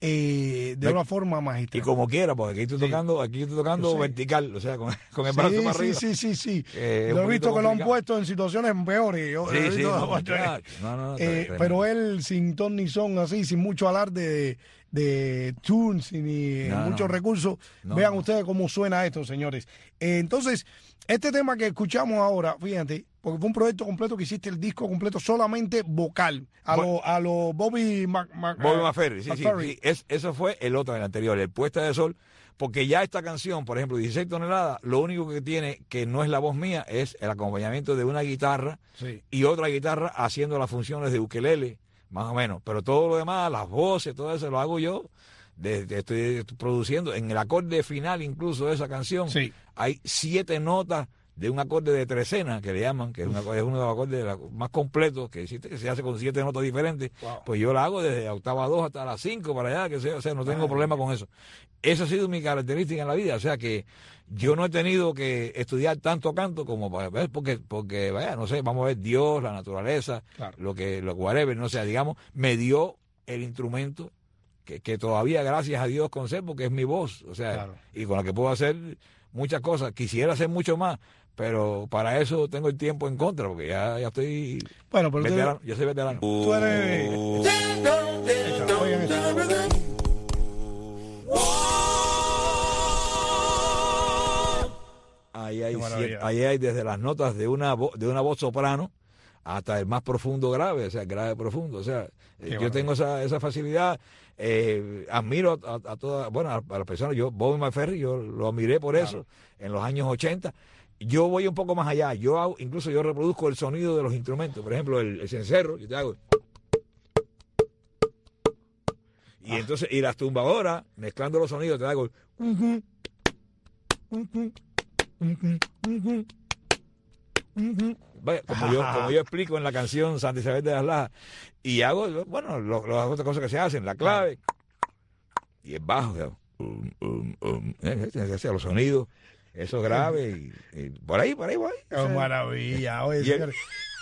eh, de Me- una forma Y magistral. como quiera, porque aquí estoy Sí. tocando, aquí estoy tocando Yo sé. vertical, o sea, con, con el Sí, brazo para sí, arriba. sí, sí, sí. Eh, es Yo un he visto poquito que lo han complicado. puesto en situaciones peores. Yo he Sí, sí, visto a no, Osvaldo, muchacho, no, no, no, eh, tremendo. pero él sin ton ni son, así, sin mucho alarde de, de tunes ni No, muchos no. recursos. No, Vean no. ustedes cómo suena esto, señores. Eh, entonces, este tema que escuchamos ahora, fíjate, porque fue un proyecto completo que hiciste el disco completo solamente vocal, a Bu- lo, a lo Bobby Mac, Mac- Bobby eh, McFerrin, sí, sí, McFerrin. sí. Es, eso fue el otro, el anterior, el Puesta de Sol, porque ya esta canción, por ejemplo, dieciséis toneladas, lo único que tiene, que no es la voz mía, es el acompañamiento de una guitarra Sí. y otra guitarra haciendo las funciones de ukelele, más o menos. Pero todo lo demás, las voces, todo eso lo hago yo. Desde, estoy produciendo, en el acorde final incluso de esa canción, Sí. hay siete notas de un acorde de trecena, que le llaman, que es, una, es uno de los acordes la- más completos que existe, que se hace con siete notas diferentes, Wow. pues yo la hago desde octava dos hasta las cinco para allá, que sea, o sea, no tengo problema con eso. Esa ha sido mi característica en la vida, o sea que yo no he tenido que estudiar tanto canto como para ver, porque, porque vaya, no sé, vamos a ver Dios, la naturaleza, Claro. lo que, lo whatever, no sé, digamos, me dio el instrumento que, que todavía, gracias a Dios, conservo, que es mi voz, o sea, Claro. y con la que puedo hacer muchas cosas. Quisiera hacer mucho más, pero para eso tengo el tiempo en contra, porque ya, ya estoy Bueno, pero tú, veterano, ya soy veterano. tú eres... Echa, oigan eso. Ahí hay, Qué maravilla. siete- ahí hay desde las notas de una vo- de una voz soprano hasta el más profundo grave, o sea, grave profundo. O sea, eh, yo maravilla. tengo esa, esa facilidad. Eh, admiro a, a, a todas, bueno, a, a las personas. Yo, Bobby McFerrin, yo lo admiré por eso en los años ochenta. Yo voy un poco más allá. Yo hago, incluso yo reproduzco el sonido de los instrumentos. Por ejemplo, el, el cencerro, yo te hago. Y entonces, y las tumbadoras, mezclando los sonidos, te hago. Vaya, como yo, como yo explico en la canción Santa Isabel de las Lajas, y hago, bueno, lo- lo- las otras cosas que se hacen, la clave, y el bajo, ¿no? um, um, um, eh, eh, o sea, los sonidos, eso grave, y, y por ahí, por ahí, por ahí. Qué O sea, maravilla. Oye, Y el- señores,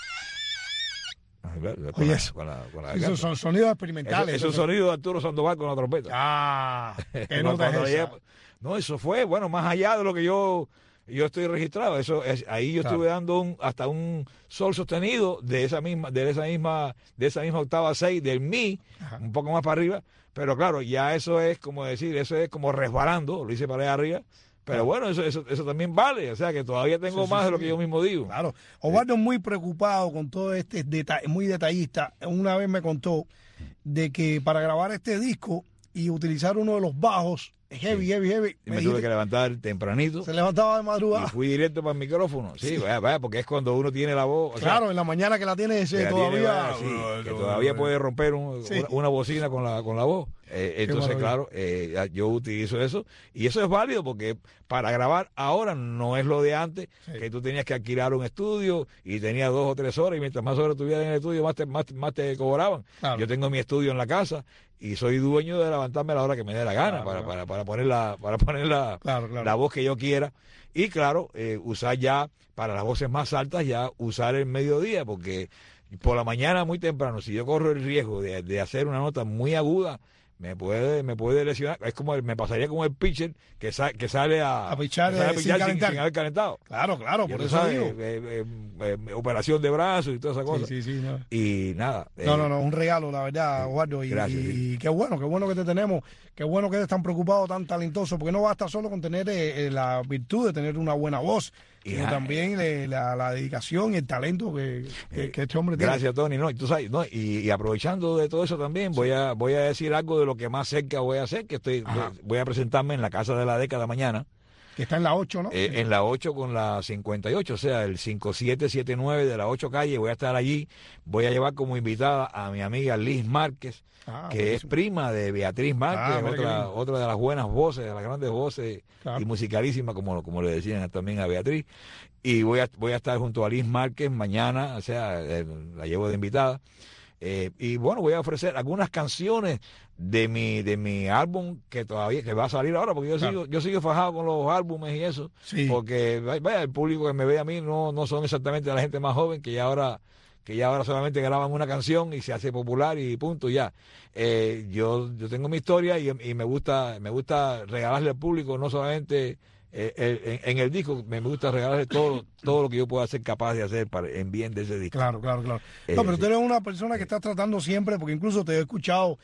con la- Oye, la- eso- con la- con la esos garganta. son sonidos Eso- experimentales. eso es un sonido de Arturo Sandoval con la trompeta. Ah, ¿qué Cuando- nota es cuando esa? llegué- no, eso fue, bueno, más allá de lo que yo yo estoy registrado. Eso es, ahí yo Claro. estuve dando un, hasta un sol sostenido de esa misma, de esa misma, de esa misma octava seis del mi, Ajá. un poco más para arriba. Pero claro, ya eso es como decir, eso es como resbalando, lo hice para allá arriba. Pero Claro. bueno, eso, eso, eso también vale. O sea que todavía tengo Sí, sí, más de lo sí. que yo mismo digo. Claro. Osvaldo es muy preocupado con todo este detalle, muy detallista. Una vez me contó de que para grabar este disco y utilizar uno de los bajos, heavy, Sí. heavy, heavy, Y me me tuve dijiste que levantar tempranito. se levantaba de Y madrugada. fui directo para el micrófono. Sí, vaya, vaya, porque es cuando uno tiene la voz. O sea, Claro, en la mañana que la tiene ese que la todavía. tiene, vaya, sí, que todavía puede romper un- Sí. una, una bocina con la, con la voz. Eh, entonces, maravilla. claro, eh, ya- yo utilizo eso. Y eso es válido porque para grabar ahora no es lo de antes, Sí. que tú tenías que alquilar un estudio y tenías dos o tres horas y mientras más horas tuvieras en el estudio, más te, más, más te cobraban. Claro. Yo tengo mi estudio en la casa y soy dueño de levantarme a la hora que me dé la gana Claro, para, claro. para, para poner, la, para poner la, Claro, claro. la voz que yo quiera. Y claro, eh, usar ya, para las voces más altas, ya usar el mediodía, porque por la mañana muy temprano, si yo corro el riesgo de, de hacer una nota muy aguda, me puede me puede lesionar. Es como el- me pasaría como el pitcher que, sa- que sale a, A pichar, que sale a eh, sin pichar sin, calentar. sin haber calentado. Claro, claro, Ya por tú eso sabes, digo. eh, eh, eh, eh, operación de brazos y todas esas cosas. Sí, sí, sí, no. Y nada. No, eh, no, no, un regalo, la verdad, Osvaldo. Y, gracias, y- sí. y qué bueno, qué bueno que te tenemos, qué bueno que eres tan preocupado, tan talentoso, porque no basta solo con tener eh, eh, la virtud de tener una buena voz, sino Ya. también eh, la, la dedicación y el talento que, que- que este hombre tiene. Gracias, Tony. No, y tú sabes, no, y, y aprovechando de todo eso también, voy a voy a decir algo de lo que más cerca voy a hacer, que estoy Ajá. voy, voy a presentarme en la Casa de la Década mañana, Que está en la ocho, ¿no? eh, en la ocho con la cincuenta y ocho, o sea, el cinco siete siete nueve de la ocho calle. Voy a estar allí. Voy a llevar como invitada a mi amiga Liz Márquez, Ah, que buenísimo. es prima de Beatriz Márquez, Ah, mira qué otra, bien. otra de las buenas voces, de las grandes voces Claro. y musicalísima, como, como le decían también a Beatriz. Y voy a, voy a estar junto a Liz Márquez mañana, o sea, eh, la llevo de invitada. Eh, y bueno, voy a ofrecer algunas canciones de mi de mi álbum que todavía que va a salir ahora, porque yo Claro. sigo yo sigo fajado con los álbumes y eso, Sí. porque vaya, el público que me ve a mí no no son exactamente la gente más joven que ya ahora que ya ahora solamente graban una canción y se hace popular y punto ya. Eh, yo yo tengo mi historia y, y me gusta me gusta regalarle al público no solamente eh, eh, en, en el disco, me gusta regalarle todo todo lo que yo pueda ser capaz de hacer para en bien de ese disco. Claro, claro, claro. Eh, No, pero sí. tú eres una persona que estás tratando siempre, porque incluso te he escuchado,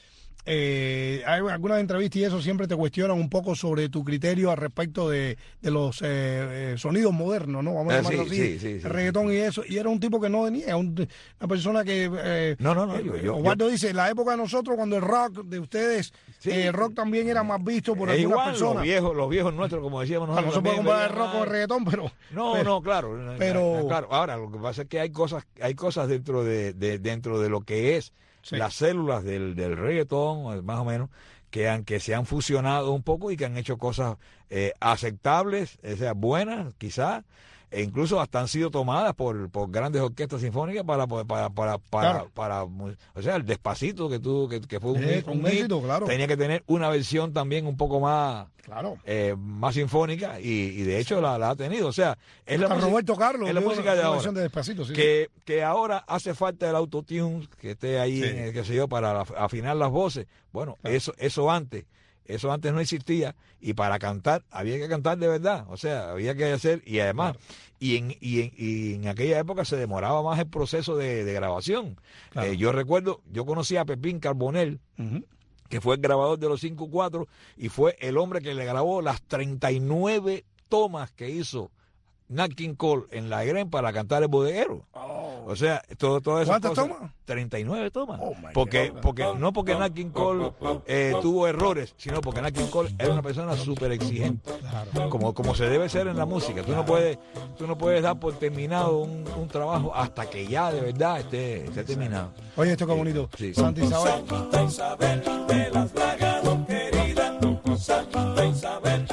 eh, hay algunas entrevistas y eso siempre te cuestionan un poco sobre tu criterio al respecto de, de los eh, eh, sonidos modernos, ¿no? Vamos a Ah, llamarlo sí, así, sí, sí, sí, el reggaetón y eso, y era un tipo que no venía, un- una persona que... eh, No, no, no, eh, yo- yo- Osvaldo dice, la época de nosotros, cuando el rock de ustedes, Sí. eh, el rock también era más visto por Es algunas igual, personas. los viejos, los viejos nuestros, como decíamos O sea, nosotros. no se puede también comparar el veían rock con el más- reggaetón, pero... No, pero- no, claro. pero- claro. Ahora, lo que pasa es que hay cosas, hay cosas dentro de, de- dentro de lo que es Sí. las células del, del reggaetón, más o menos, que han, que se han fusionado un poco y que han hecho cosas eh, aceptables, o sea, buenas, quizás. e incluso hasta han sido tomadas por, por grandes orquestas sinfónicas para para para para, para, Claro. para- o sea, el Despacito que tuvo que, que fue un, Eh, hit, un un hit, éxito, claro. tenía que tener una versión también un poco más Claro. eh, más sinfónica y, y de hecho la, la ha tenido, o sea, es la A música- Roberto Carlos. es la dio música de una ahora. versión de Despacito, sí. que, que ahora hace falta el autotune que esté ahí, Sí. en el, qué sé yo, para af- afinar las voces. Bueno, Claro. eso eso antes, eso antes no existía y para cantar había que cantar de verdad, o sea, había que hacer y además y en y en, y en aquella época se demoraba más el proceso de, de grabación. Claro. Eh, yo recuerdo, yo conocí a Pepín Carbonell, Ujú. que fue el grabador de los cinco cuatro y fue el hombre que le grabó las treinta y nueve tomas que hizo Nat King Cole en la Gren para cantar El Bodeguero. O sea, todo, todo eso. ¿Cuántas tomas? treinta y nueve tomas. Oh, my porque, God. porque, no porque Nat King Cole eh, tuvo errores, sino porque Nat King Cole era una persona súper exigente. Claro. Como, como se debe ser en la música. Tú no puedes, tú no puedes dar por terminado un, un trabajo hasta que ya de verdad esté, esté terminado. Oye, esto qué bonito. Sí. Santa Isabel. Santa Isabel de las Lágado, querida, Santa Isabel.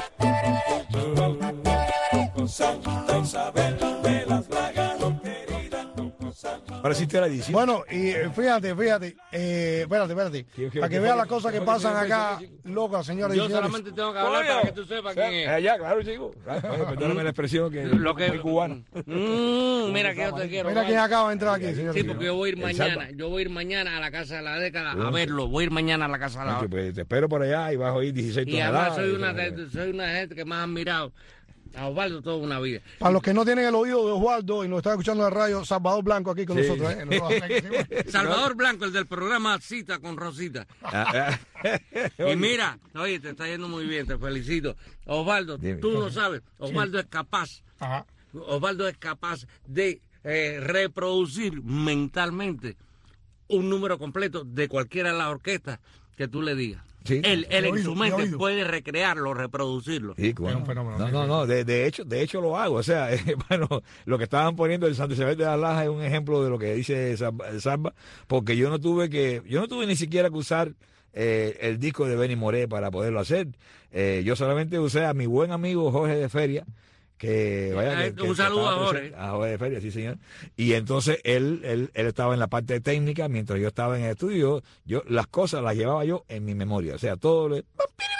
Santa Isabel de las Lágado, querida, Santa Ahora sí te la edición. Bueno, y eh, fíjate, fíjate, eh, espérate, espérate, ¿Qué- qué- para que qué vean fue? las cosas que ¿Qué fue? pasan ¿Qué fue? acá, ¿Qué fue? locas, señores y Yo señores. solamente tengo que hablar para que tú sepas quién es. Eh, ya, claro, chico. Ay, perdóname la expresión que Lo que muy cubano. Mm, mira que yo te quiero. Mira Juan. quién acaba de entrar aquí, señores. Sí, porque yo voy a ir El mañana. Salva. Yo voy a ir mañana a la casa de la década a Bueno. verlo. Voy a ir mañana a la casa de la Nacho, década. pues, te espero por allá y vas a oír dieciséis Y toneladas. además soy una, de- soy una gente que más ha admirado a Osvaldo toda una vida. Para los que no tienen el oído de Osvaldo y nos están escuchando en la radio, Salvador Blanco aquí con Sí. nosotros. ¿eh? Nos va a hacer- Salvador Blanco, el del programa Cita con Rosita. Ah, Y mira, oye, te está yendo muy bien, te felicito. Osvaldo, Dime. tú no sabes, Osvaldo es capaz, Ajá. Osvaldo es capaz de eh, reproducir mentalmente un número completo de cualquiera de las orquestas que tú le digas. Sí. Él, él De en oído, su de mente oído. puede recrearlo, reproducirlo. Sí, bueno. Es un fenómeno, No, sí, no, sí. no, de, de hecho, de hecho lo hago. O sea, eh, bueno, lo que estaban poniendo el Santa Isabel de las Lajas es un ejemplo de lo que dice Salva, Salva, porque yo no tuve que, yo no tuve ni siquiera que usar eh, el disco de Benny Moré para poderlo hacer. Eh, yo solamente usé a mi buen amigo Jorge de Feria, que vaya Eh, que, un que- que saludo estaba a Jorge. presente. A Jorge de Feria, sí señor. Y entonces él, él, él estaba en la parte técnica, mientras yo estaba en el estudio, yo las cosas las llevaba yo en mi memoria. O sea, todo lo,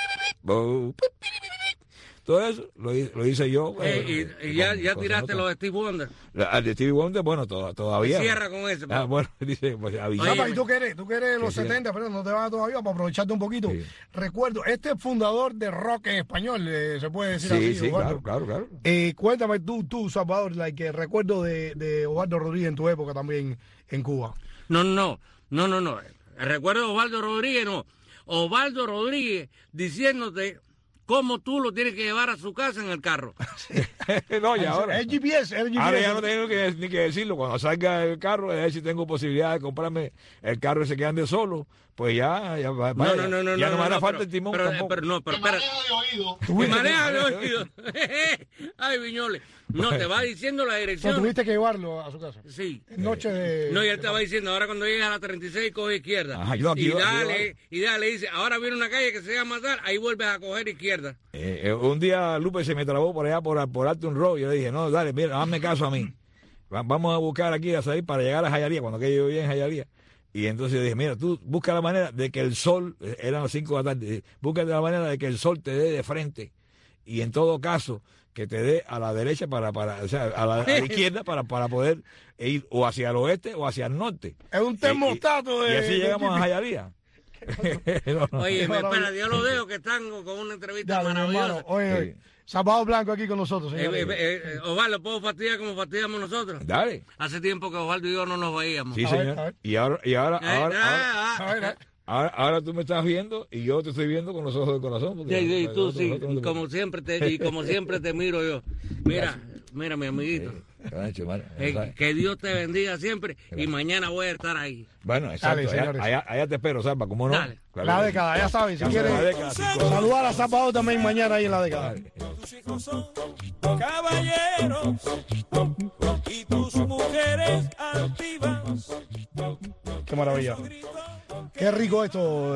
todo eso lo, hi- lo hice yo. Eh, eh, y, y ya, con- ya con tiraste nota. los de Steve Wonder. La- Al de Stevie Wonder, bueno, to- todavía. Cierra con ese. Ah, papá. bueno, dice, pues avisé. Oye, Zapa, ¿y tú quieres? ¿Tú quieres los Sí, sí. setenta? Pero no te vas todavía para aprovecharte un poquito. Sí. Recuerdo, este es fundador de rock en español, eh, se puede decir Sí, así. sí, Osvaldo. claro, claro, claro. Eh, cuéntame tú, tú, Salvador, like, que recuerdo de, de Osvaldo Rodríguez en tu época también en Cuba. No, no, no, no, no. Recuerdo a Osvaldo Rodríguez, no. Osvaldo Rodríguez diciéndote cómo tú lo tienes que llevar a su casa en el carro. no, y ahora. El G P S, el G P S. Ahora ya no tengo que, ni que decirlo. Cuando salga el carro, a ver si tengo posibilidad de comprarme el carro y se quede solo. Pues ya, ya, vaya, No, no, no, no. ya no, no, me hará no, falta pero- el timón pero, tampoco. pero no, pero espera. Tuviste Y que- maneja de oído. Ay, Viñoles. No, te va diciendo la No, dirección. tuviste que llevarlo a su casa. Sí. Noche de... No, y él te va diciendo, ahora cuando llegues a la treinta y seis, coge izquierda. Ajá, yo aquí, y yo aquí, dale, y dale, dice, ahora viene una calle que se llama tal, ahí vuelves a coger izquierda. Eh, eh, un día Lupe se me trabó por allá por, por Alton Road. Yo le dije, no, dale, mira, hazme caso a mí. Va- Vamos a buscar aquí a salir para llegar a Jayalía, cuando aquello yo vivía en Jayalía. Y entonces yo dije, mira, tú busca la manera de que el sol, eh, eran las cinco de la tarde, dije, busca la manera de que el sol te dé de frente. Y en todo caso, que te dé a la derecha para, para o sea, a la, a la izquierda para, para poder ir o hacia el oeste o hacia el norte. Es un termostato Y, y de... así de llegamos a G P S. Jayalía. No, no. Oye, Qué me maravilla. espera, yo lo dejo que están con una entrevista Dale, mi maravillosa. hermano. Oye, Sí. Salvador Blanco aquí con nosotros, Eh, señores. eh, eh, eh, Osvaldo, ¿puedo fastidiar como fastidiamos nosotros? Dale. Hace tiempo que Osvaldo y yo no nos veíamos. Sí, A ver, señor. a ver. Y ahora, y ahora, Eh, ahora, ah, ahora, ah, A ver, a ver. ahora, ahora tú me estás viendo y yo te estoy viendo con los ojos del corazón. porque Sí, sí, nosotros- tú sí, nosotros no te- como siempre te, y como siempre te miro yo. Mira, mira mi amiguito. Sí, Caracho, mano, Eh, ¿sabes? que Dios te bendiga siempre y mañana voy a estar ahí. Bueno, exacto. Dale, allá, señores. allá- allá te espero, Salva, ¿cómo no? Dale. Claro La que sí. década, ya saben, si Ya quieren sabes, la década, cinco. saludar a Salvador también mañana ahí en la década. Dale. tus hijos son caballeros y tus mujeres altivas. Qué maravilla. Qué rico esto, eh,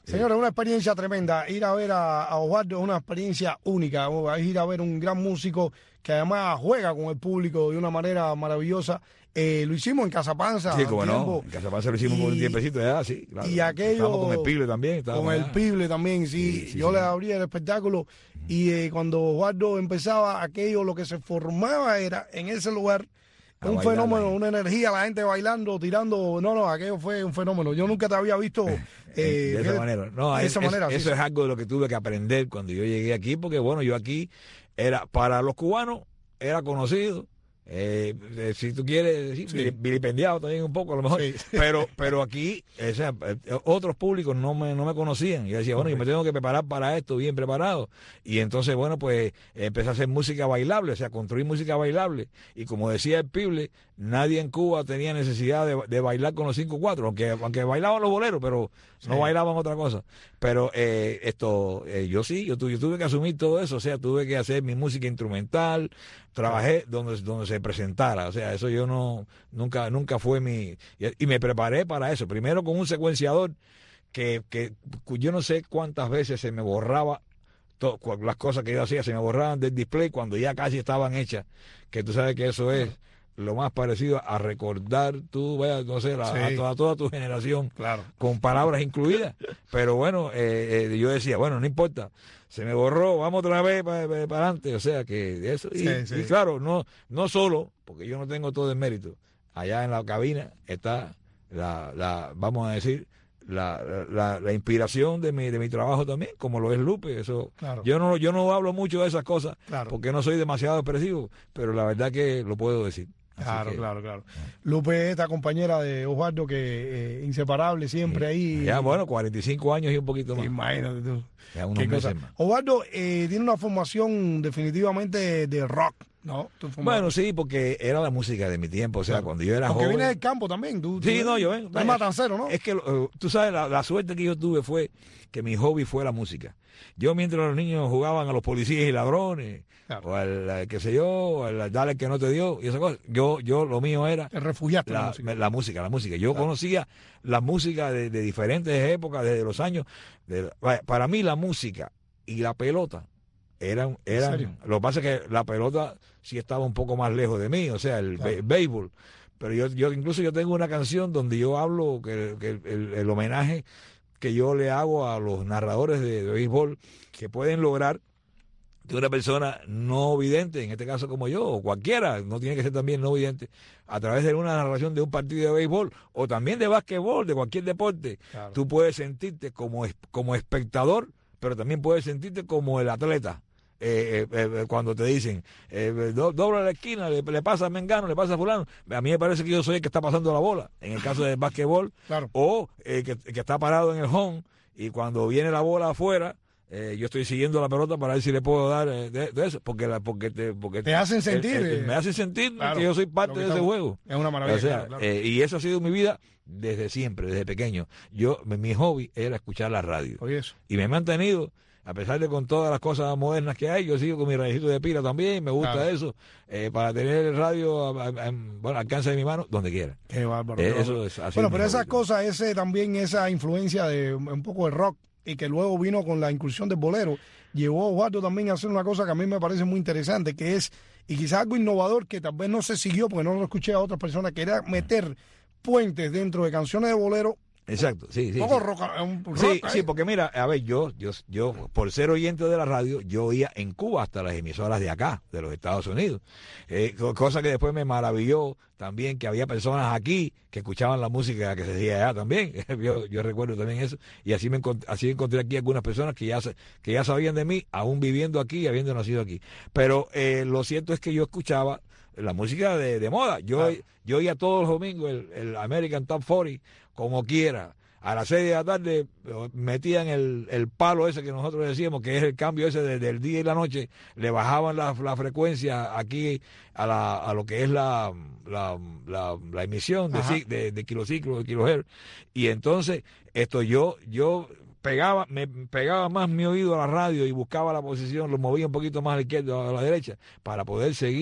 Señores, una experiencia tremenda. Ir a ver a, a Osvaldo es una experiencia única. Es ir a ver un gran músico que además juega con el público de una manera maravillosa. Eh, lo hicimos en Casa Panza. Sí, como tiempo, no. En Casa Panza lo hicimos y, por un tiempecito ya, sí. Claro. Y aquello. Estábamos con el Pible también. Con el allá. Pible también, sí. sí, sí Yo sí. le abría el espectáculo y eh, cuando Osvaldo empezaba, aquello lo que se formaba era en ese lugar. A Un bailar fenómeno, ahí. una energía, la gente bailando, tirando. No, no, aquello fue un fenómeno. Yo nunca te había visto. Eh, de esa que- manera. No, de es- esa es- manera. sí, eso sí. es algo de lo que tuve que aprender cuando yo llegué aquí, porque bueno, yo aquí era, para los cubanos, era conocido. Eh, eh, si tú quieres decir, Sí. vili- vilipendiado también un poco a lo mejor, Sí. pero pero aquí o sea, eh, otros públicos no me, no me conocían. Yo decía, bueno, yo me tengo que preparar para esto, bien preparado. Y entonces, bueno, pues empecé a hacer música bailable, o sea, construir música bailable. Y como decía el Pible, nadie en Cuba tenía necesidad de, de bailar con los cinco cuatro, aunque, aunque bailaban los boleros, pero no Sí. bailaban otra cosa. Pero eh, esto, eh, yo sí, yo, tu- yo tuve que asumir todo eso, o sea, tuve que hacer mi música instrumental, trabajé donde, donde se presentara, o sea, eso yo no, nunca, nunca fue mi, y, y me preparé para eso, primero con un secuenciador que, que yo no sé cuántas veces se me borraba, to- cu- las cosas que yo hacía se me borraban del display cuando ya casi estaban hechas, que tú sabes que eso es lo más parecido a recordar tú, vaya, no sé, la- Sí. a, toda, toda tu generación, Claro. con palabras incluidas. Pero bueno, eh, eh, yo decía, bueno, no importa, se me borró, vamos otra vez para adelante. O sea que eso. Y, Sí, sí. y claro, no, no solo, porque yo no tengo todo el mérito. Allá en la cabina está la, la vamos a decir, la, la, la inspiración de mi, de mi trabajo también, como lo es Lupe. Eso, Claro. yo no, yo no hablo mucho de esas cosas Claro. porque no soy demasiado expresivo, pero la verdad que lo puedo decir. Así Claro, que, claro, claro. Lupe es esta compañera de Osvaldo que eh, inseparable siempre ahí. Ya, bueno, cuarenta y cinco años y un poquito más. Imagínate tú. Ya unos Qué meses cosa. más. Osvaldo eh, tiene una formación definitivamente de rock, ¿no? Tu forma- Bueno, sí, porque era la música de mi tiempo. O sea, Claro. cuando yo era Porque joven. vienes del campo también. Tú, Sí, tú- no, yo vengo. tú eres matancero, ¿no? Es que eh, tú sabes, la, la suerte que yo tuve fue que mi hobby fue la música. Yo, mientras los niños jugaban a los policías y ladrones, Claro. o al, eh, qué sé yo, o al dale que no te dio, y esas cosas, yo, yo lo mío era Te refugiaste en la la, música. la música, la música. Yo conocía la música de, de diferentes épocas, desde los años. de- vaya, para mí la música y la pelota eran, eran serio? lo que pasa es que la pelota sí estaba un poco más lejos de mí, o sea, el Claro. be- béisbol. Pero yo, yo incluso yo tengo una canción donde yo hablo que, que el, el- el homenaje que yo le hago a los narradores de, de béisbol que pueden lograr que una persona no vidente, en este caso como yo, o cualquiera, no tiene que ser también no vidente, a través de una narración de un partido de béisbol o también de básquetbol, de cualquier deporte, Claro. tú puedes sentirte como, es- como espectador, pero también puedes sentirte como el atleta. Eh, eh, eh, cuando te dicen, eh, do- dobla la esquina, le, le pasa a Mengano, le pasa a fulano, a mí me parece que yo soy el que está pasando la bola, en el caso del básquetbol, Claro. o eh, que, que está parado en el home y cuando viene la bola afuera, eh, yo estoy siguiendo la pelota para ver si le puedo dar eh, de, de eso, porque la, porque te, porque Te hacen sentir, el- el- eh, me hace sentir claro, que yo soy lo parte que de ese estamos- juego. Es una maravilla. O sea, claro, claro. eh, y eso ha sido mi vida desde siempre, desde pequeño. Yo, mi, mi hobby era escuchar la radio. Oye, eso. Y me he mantenido, a pesar de con todas las cosas modernas que hay, yo sigo con mi rayito de pila también, me gusta Claro. eso, eh, para tener el radio a- a- a- bueno, al alcance de mi mano, donde quiera. Qué bárbaro. Eh, qué eso bárbaro. es así. Bueno, mi pero esas hobby. cosas, ese también esa influencia de un poco de rock y que luego vino con la incursión del bolero, llevó a Osvaldo también a hacer una cosa que a mí me parece muy interesante, que es, y quizás algo innovador que tal vez no se siguió porque no lo escuché a otras personas, que era meter puentes dentro de canciones de bolero, Exacto, sí, sí. un poco sí. rock, un rock, Sí, ¿eh? sí, porque mira, a ver, yo, yo, yo, por ser oyente de la radio, yo oía en Cuba hasta las emisoras de acá, de los Estados Unidos. Eh, co- cosa que después me maravilló también que había personas aquí que escuchaban la música que se hacía allá también. yo, yo recuerdo también eso. Y así me encont- así encontré aquí algunas personas que ya, sa- que ya sabían de mí, aún viviendo aquí y habiendo nacido aquí. Pero eh, lo cierto es que yo escuchaba la música de, de moda. Yo, Claro. yo oía todos los domingos el, el American Top cuarenta como quiera. A las seis de la tarde eh, metían el, el palo ese que nosotros decíamos, que es el cambio ese de- del día y la noche, le bajaban la, la frecuencia aquí a, la, a lo que es la, la, la, la emisión de, Ajá. ci- de, de kilociclo, de kilohertz. Y entonces, esto yo, yo pegaba, me pegaba más mi oído a la radio y buscaba la posición, lo movía un poquito más a la izquierda o a la derecha, para poder seguir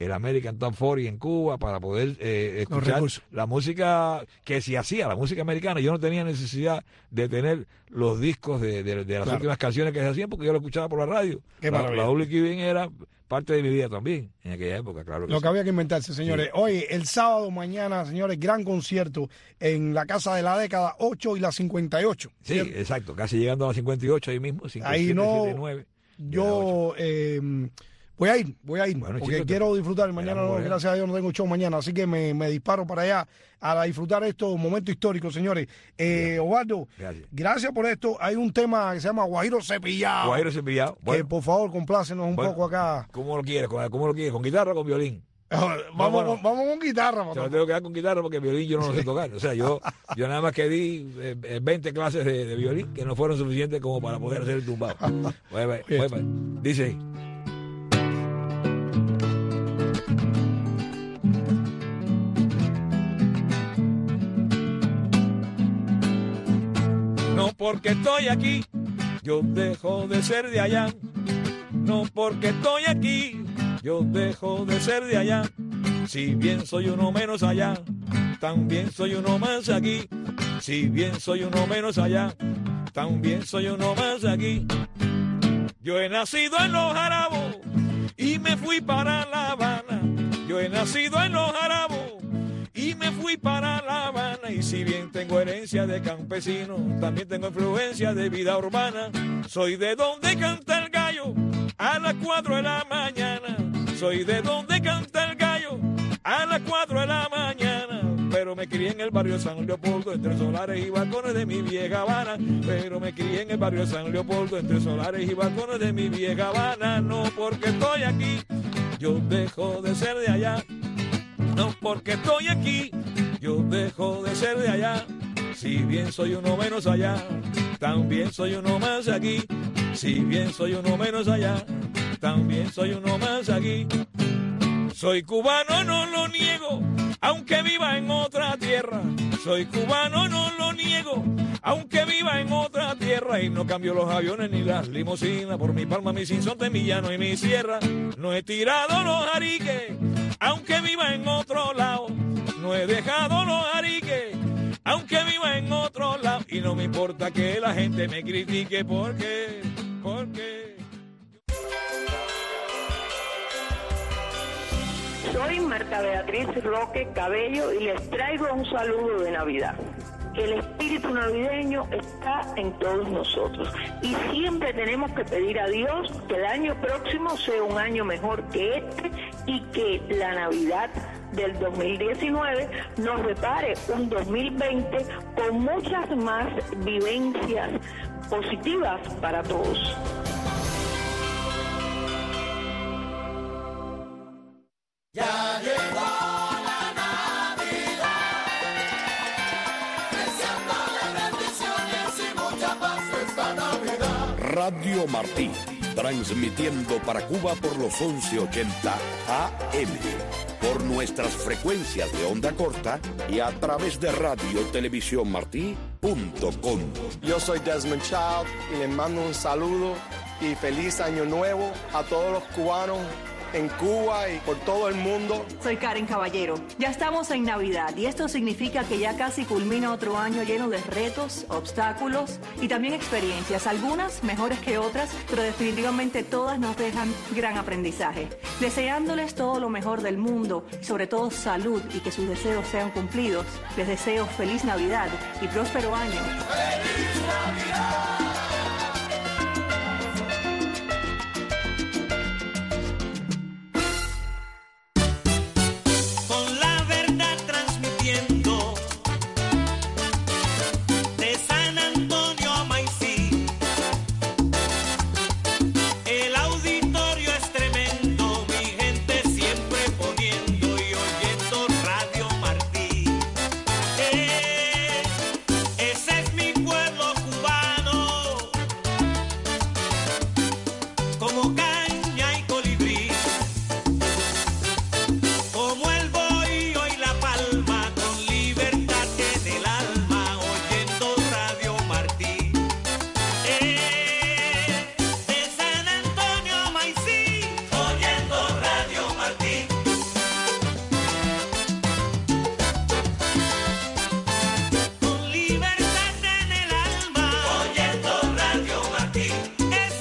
el American Top cuarenta en Cuba para poder eh, escuchar la música que se hacía, la música americana. Yo no tenía necesidad de tener los discos de, de, de las claro. últimas canciones que se hacían porque yo lo escuchaba por la radio. Qué la, la W Q B era parte de mi vida también en aquella época, claro. Que lo sí. que había que inventarse, señores. Sí. Hoy, el sábado, mañana, señores, gran concierto en la Casa de la Década, ocho y la cincuenta y ocho. Sí, ¿cierto? Exacto, casi llegando a la cincuenta y ocho ahí mismo, cincuenta y siete, ahí no, cincuenta y nueve. Yo eh, voy a ir, voy a ir, bueno, porque chicos, quiero disfrutar. Mañana, no, gracias a Dios, no tengo show mañana, así que me, me disparo para allá a disfrutar esto, momento histórico, señores. Eh, Osvaldo, gracias. gracias por esto. Hay un tema que se llama Guajiro Cepillado. Guajiro Cepillado. Bueno. Que por favor, complácenos un bueno, poco acá. ¿Cómo lo quieres? ¿Cómo lo quieres? ¿Con guitarra o con violín? vamos, vamos, con, vamos con guitarra. Yo tengo que dar con guitarra porque violín yo no lo sé tocar. O sea, yo, yo nada más que di eh, veinte clases de, de violín que no fueron suficientes como para poder hacer el tumbado. Bueno, bueno, dice ahí. No porque estoy aquí, yo dejo de ser de allá. No porque estoy aquí, yo dejo de ser de allá. Si bien soy uno menos allá, también soy uno más aquí. Si bien soy uno menos allá, también soy uno más aquí. Yo he nacido en los Jarabos y me fui para La Habana. Yo he nacido en los Jarabos y me fui para La Habana. Y si bien tengo herencia de campesino, también tengo influencia de vida urbana. Soy de donde canta el gallo a las cuatro de la mañana. Soy de donde canta el gallo a las cuatro de la mañana. Pero me crié en el barrio San Leopoldo, entre solares y balcones de mi vieja Habana. Pero me crié en el barrio San Leopoldo, entre solares y balcones de mi vieja Habana. No porque estoy aquí, yo dejo de ser de allá. No porque estoy aquí, yo dejo de ser de allá. Si bien soy uno menos allá, también soy uno más aquí. Si bien soy uno menos allá, también soy uno más aquí. Soy cubano, no lo niego, aunque viva en otra tierra. Soy cubano, no lo niego, aunque viva en otra tierra. Y no cambio los aviones ni las limusinas por mi palma, mi sinsonte, mi llano y mi sierra. No he tirado los ariques, aunque viva en otro lado. No he dejado los ariques, aunque viva en otro lado. Y no me importa que la gente me critique porque, porque... Soy Marta Beatriz Roque Cabello y les traigo un saludo de Navidad. El espíritu navideño está en todos nosotros y siempre tenemos que pedir a Dios que el año próximo sea un año mejor que este y que la Navidad del dos mil diecinueve nos depare un dos mil veinte con muchas más vivencias positivas para todos. Ya llegó la Navidad, deseándole bendiciones y mucha paz esta Navidad. Radio Martí, transmitiendo para Cuba por los once ochenta A M, por nuestras frecuencias de onda corta y a través de radio televisión martí punto com. Yo soy Desmond Child y les mando un saludo y feliz año nuevo a todos los cubanos en Cuba y por todo el mundo. Soy Karen Caballero. Ya estamos en Navidad y esto significa que ya casi culmina otro año lleno de retos, obstáculos y también experiencias, algunas mejores que otras, pero definitivamente todas nos dejan gran aprendizaje. Deseándoles todo lo mejor del mundo y sobre todo salud y que sus deseos sean cumplidos, les deseo feliz Navidad y próspero año. ¡Feliz Navidad!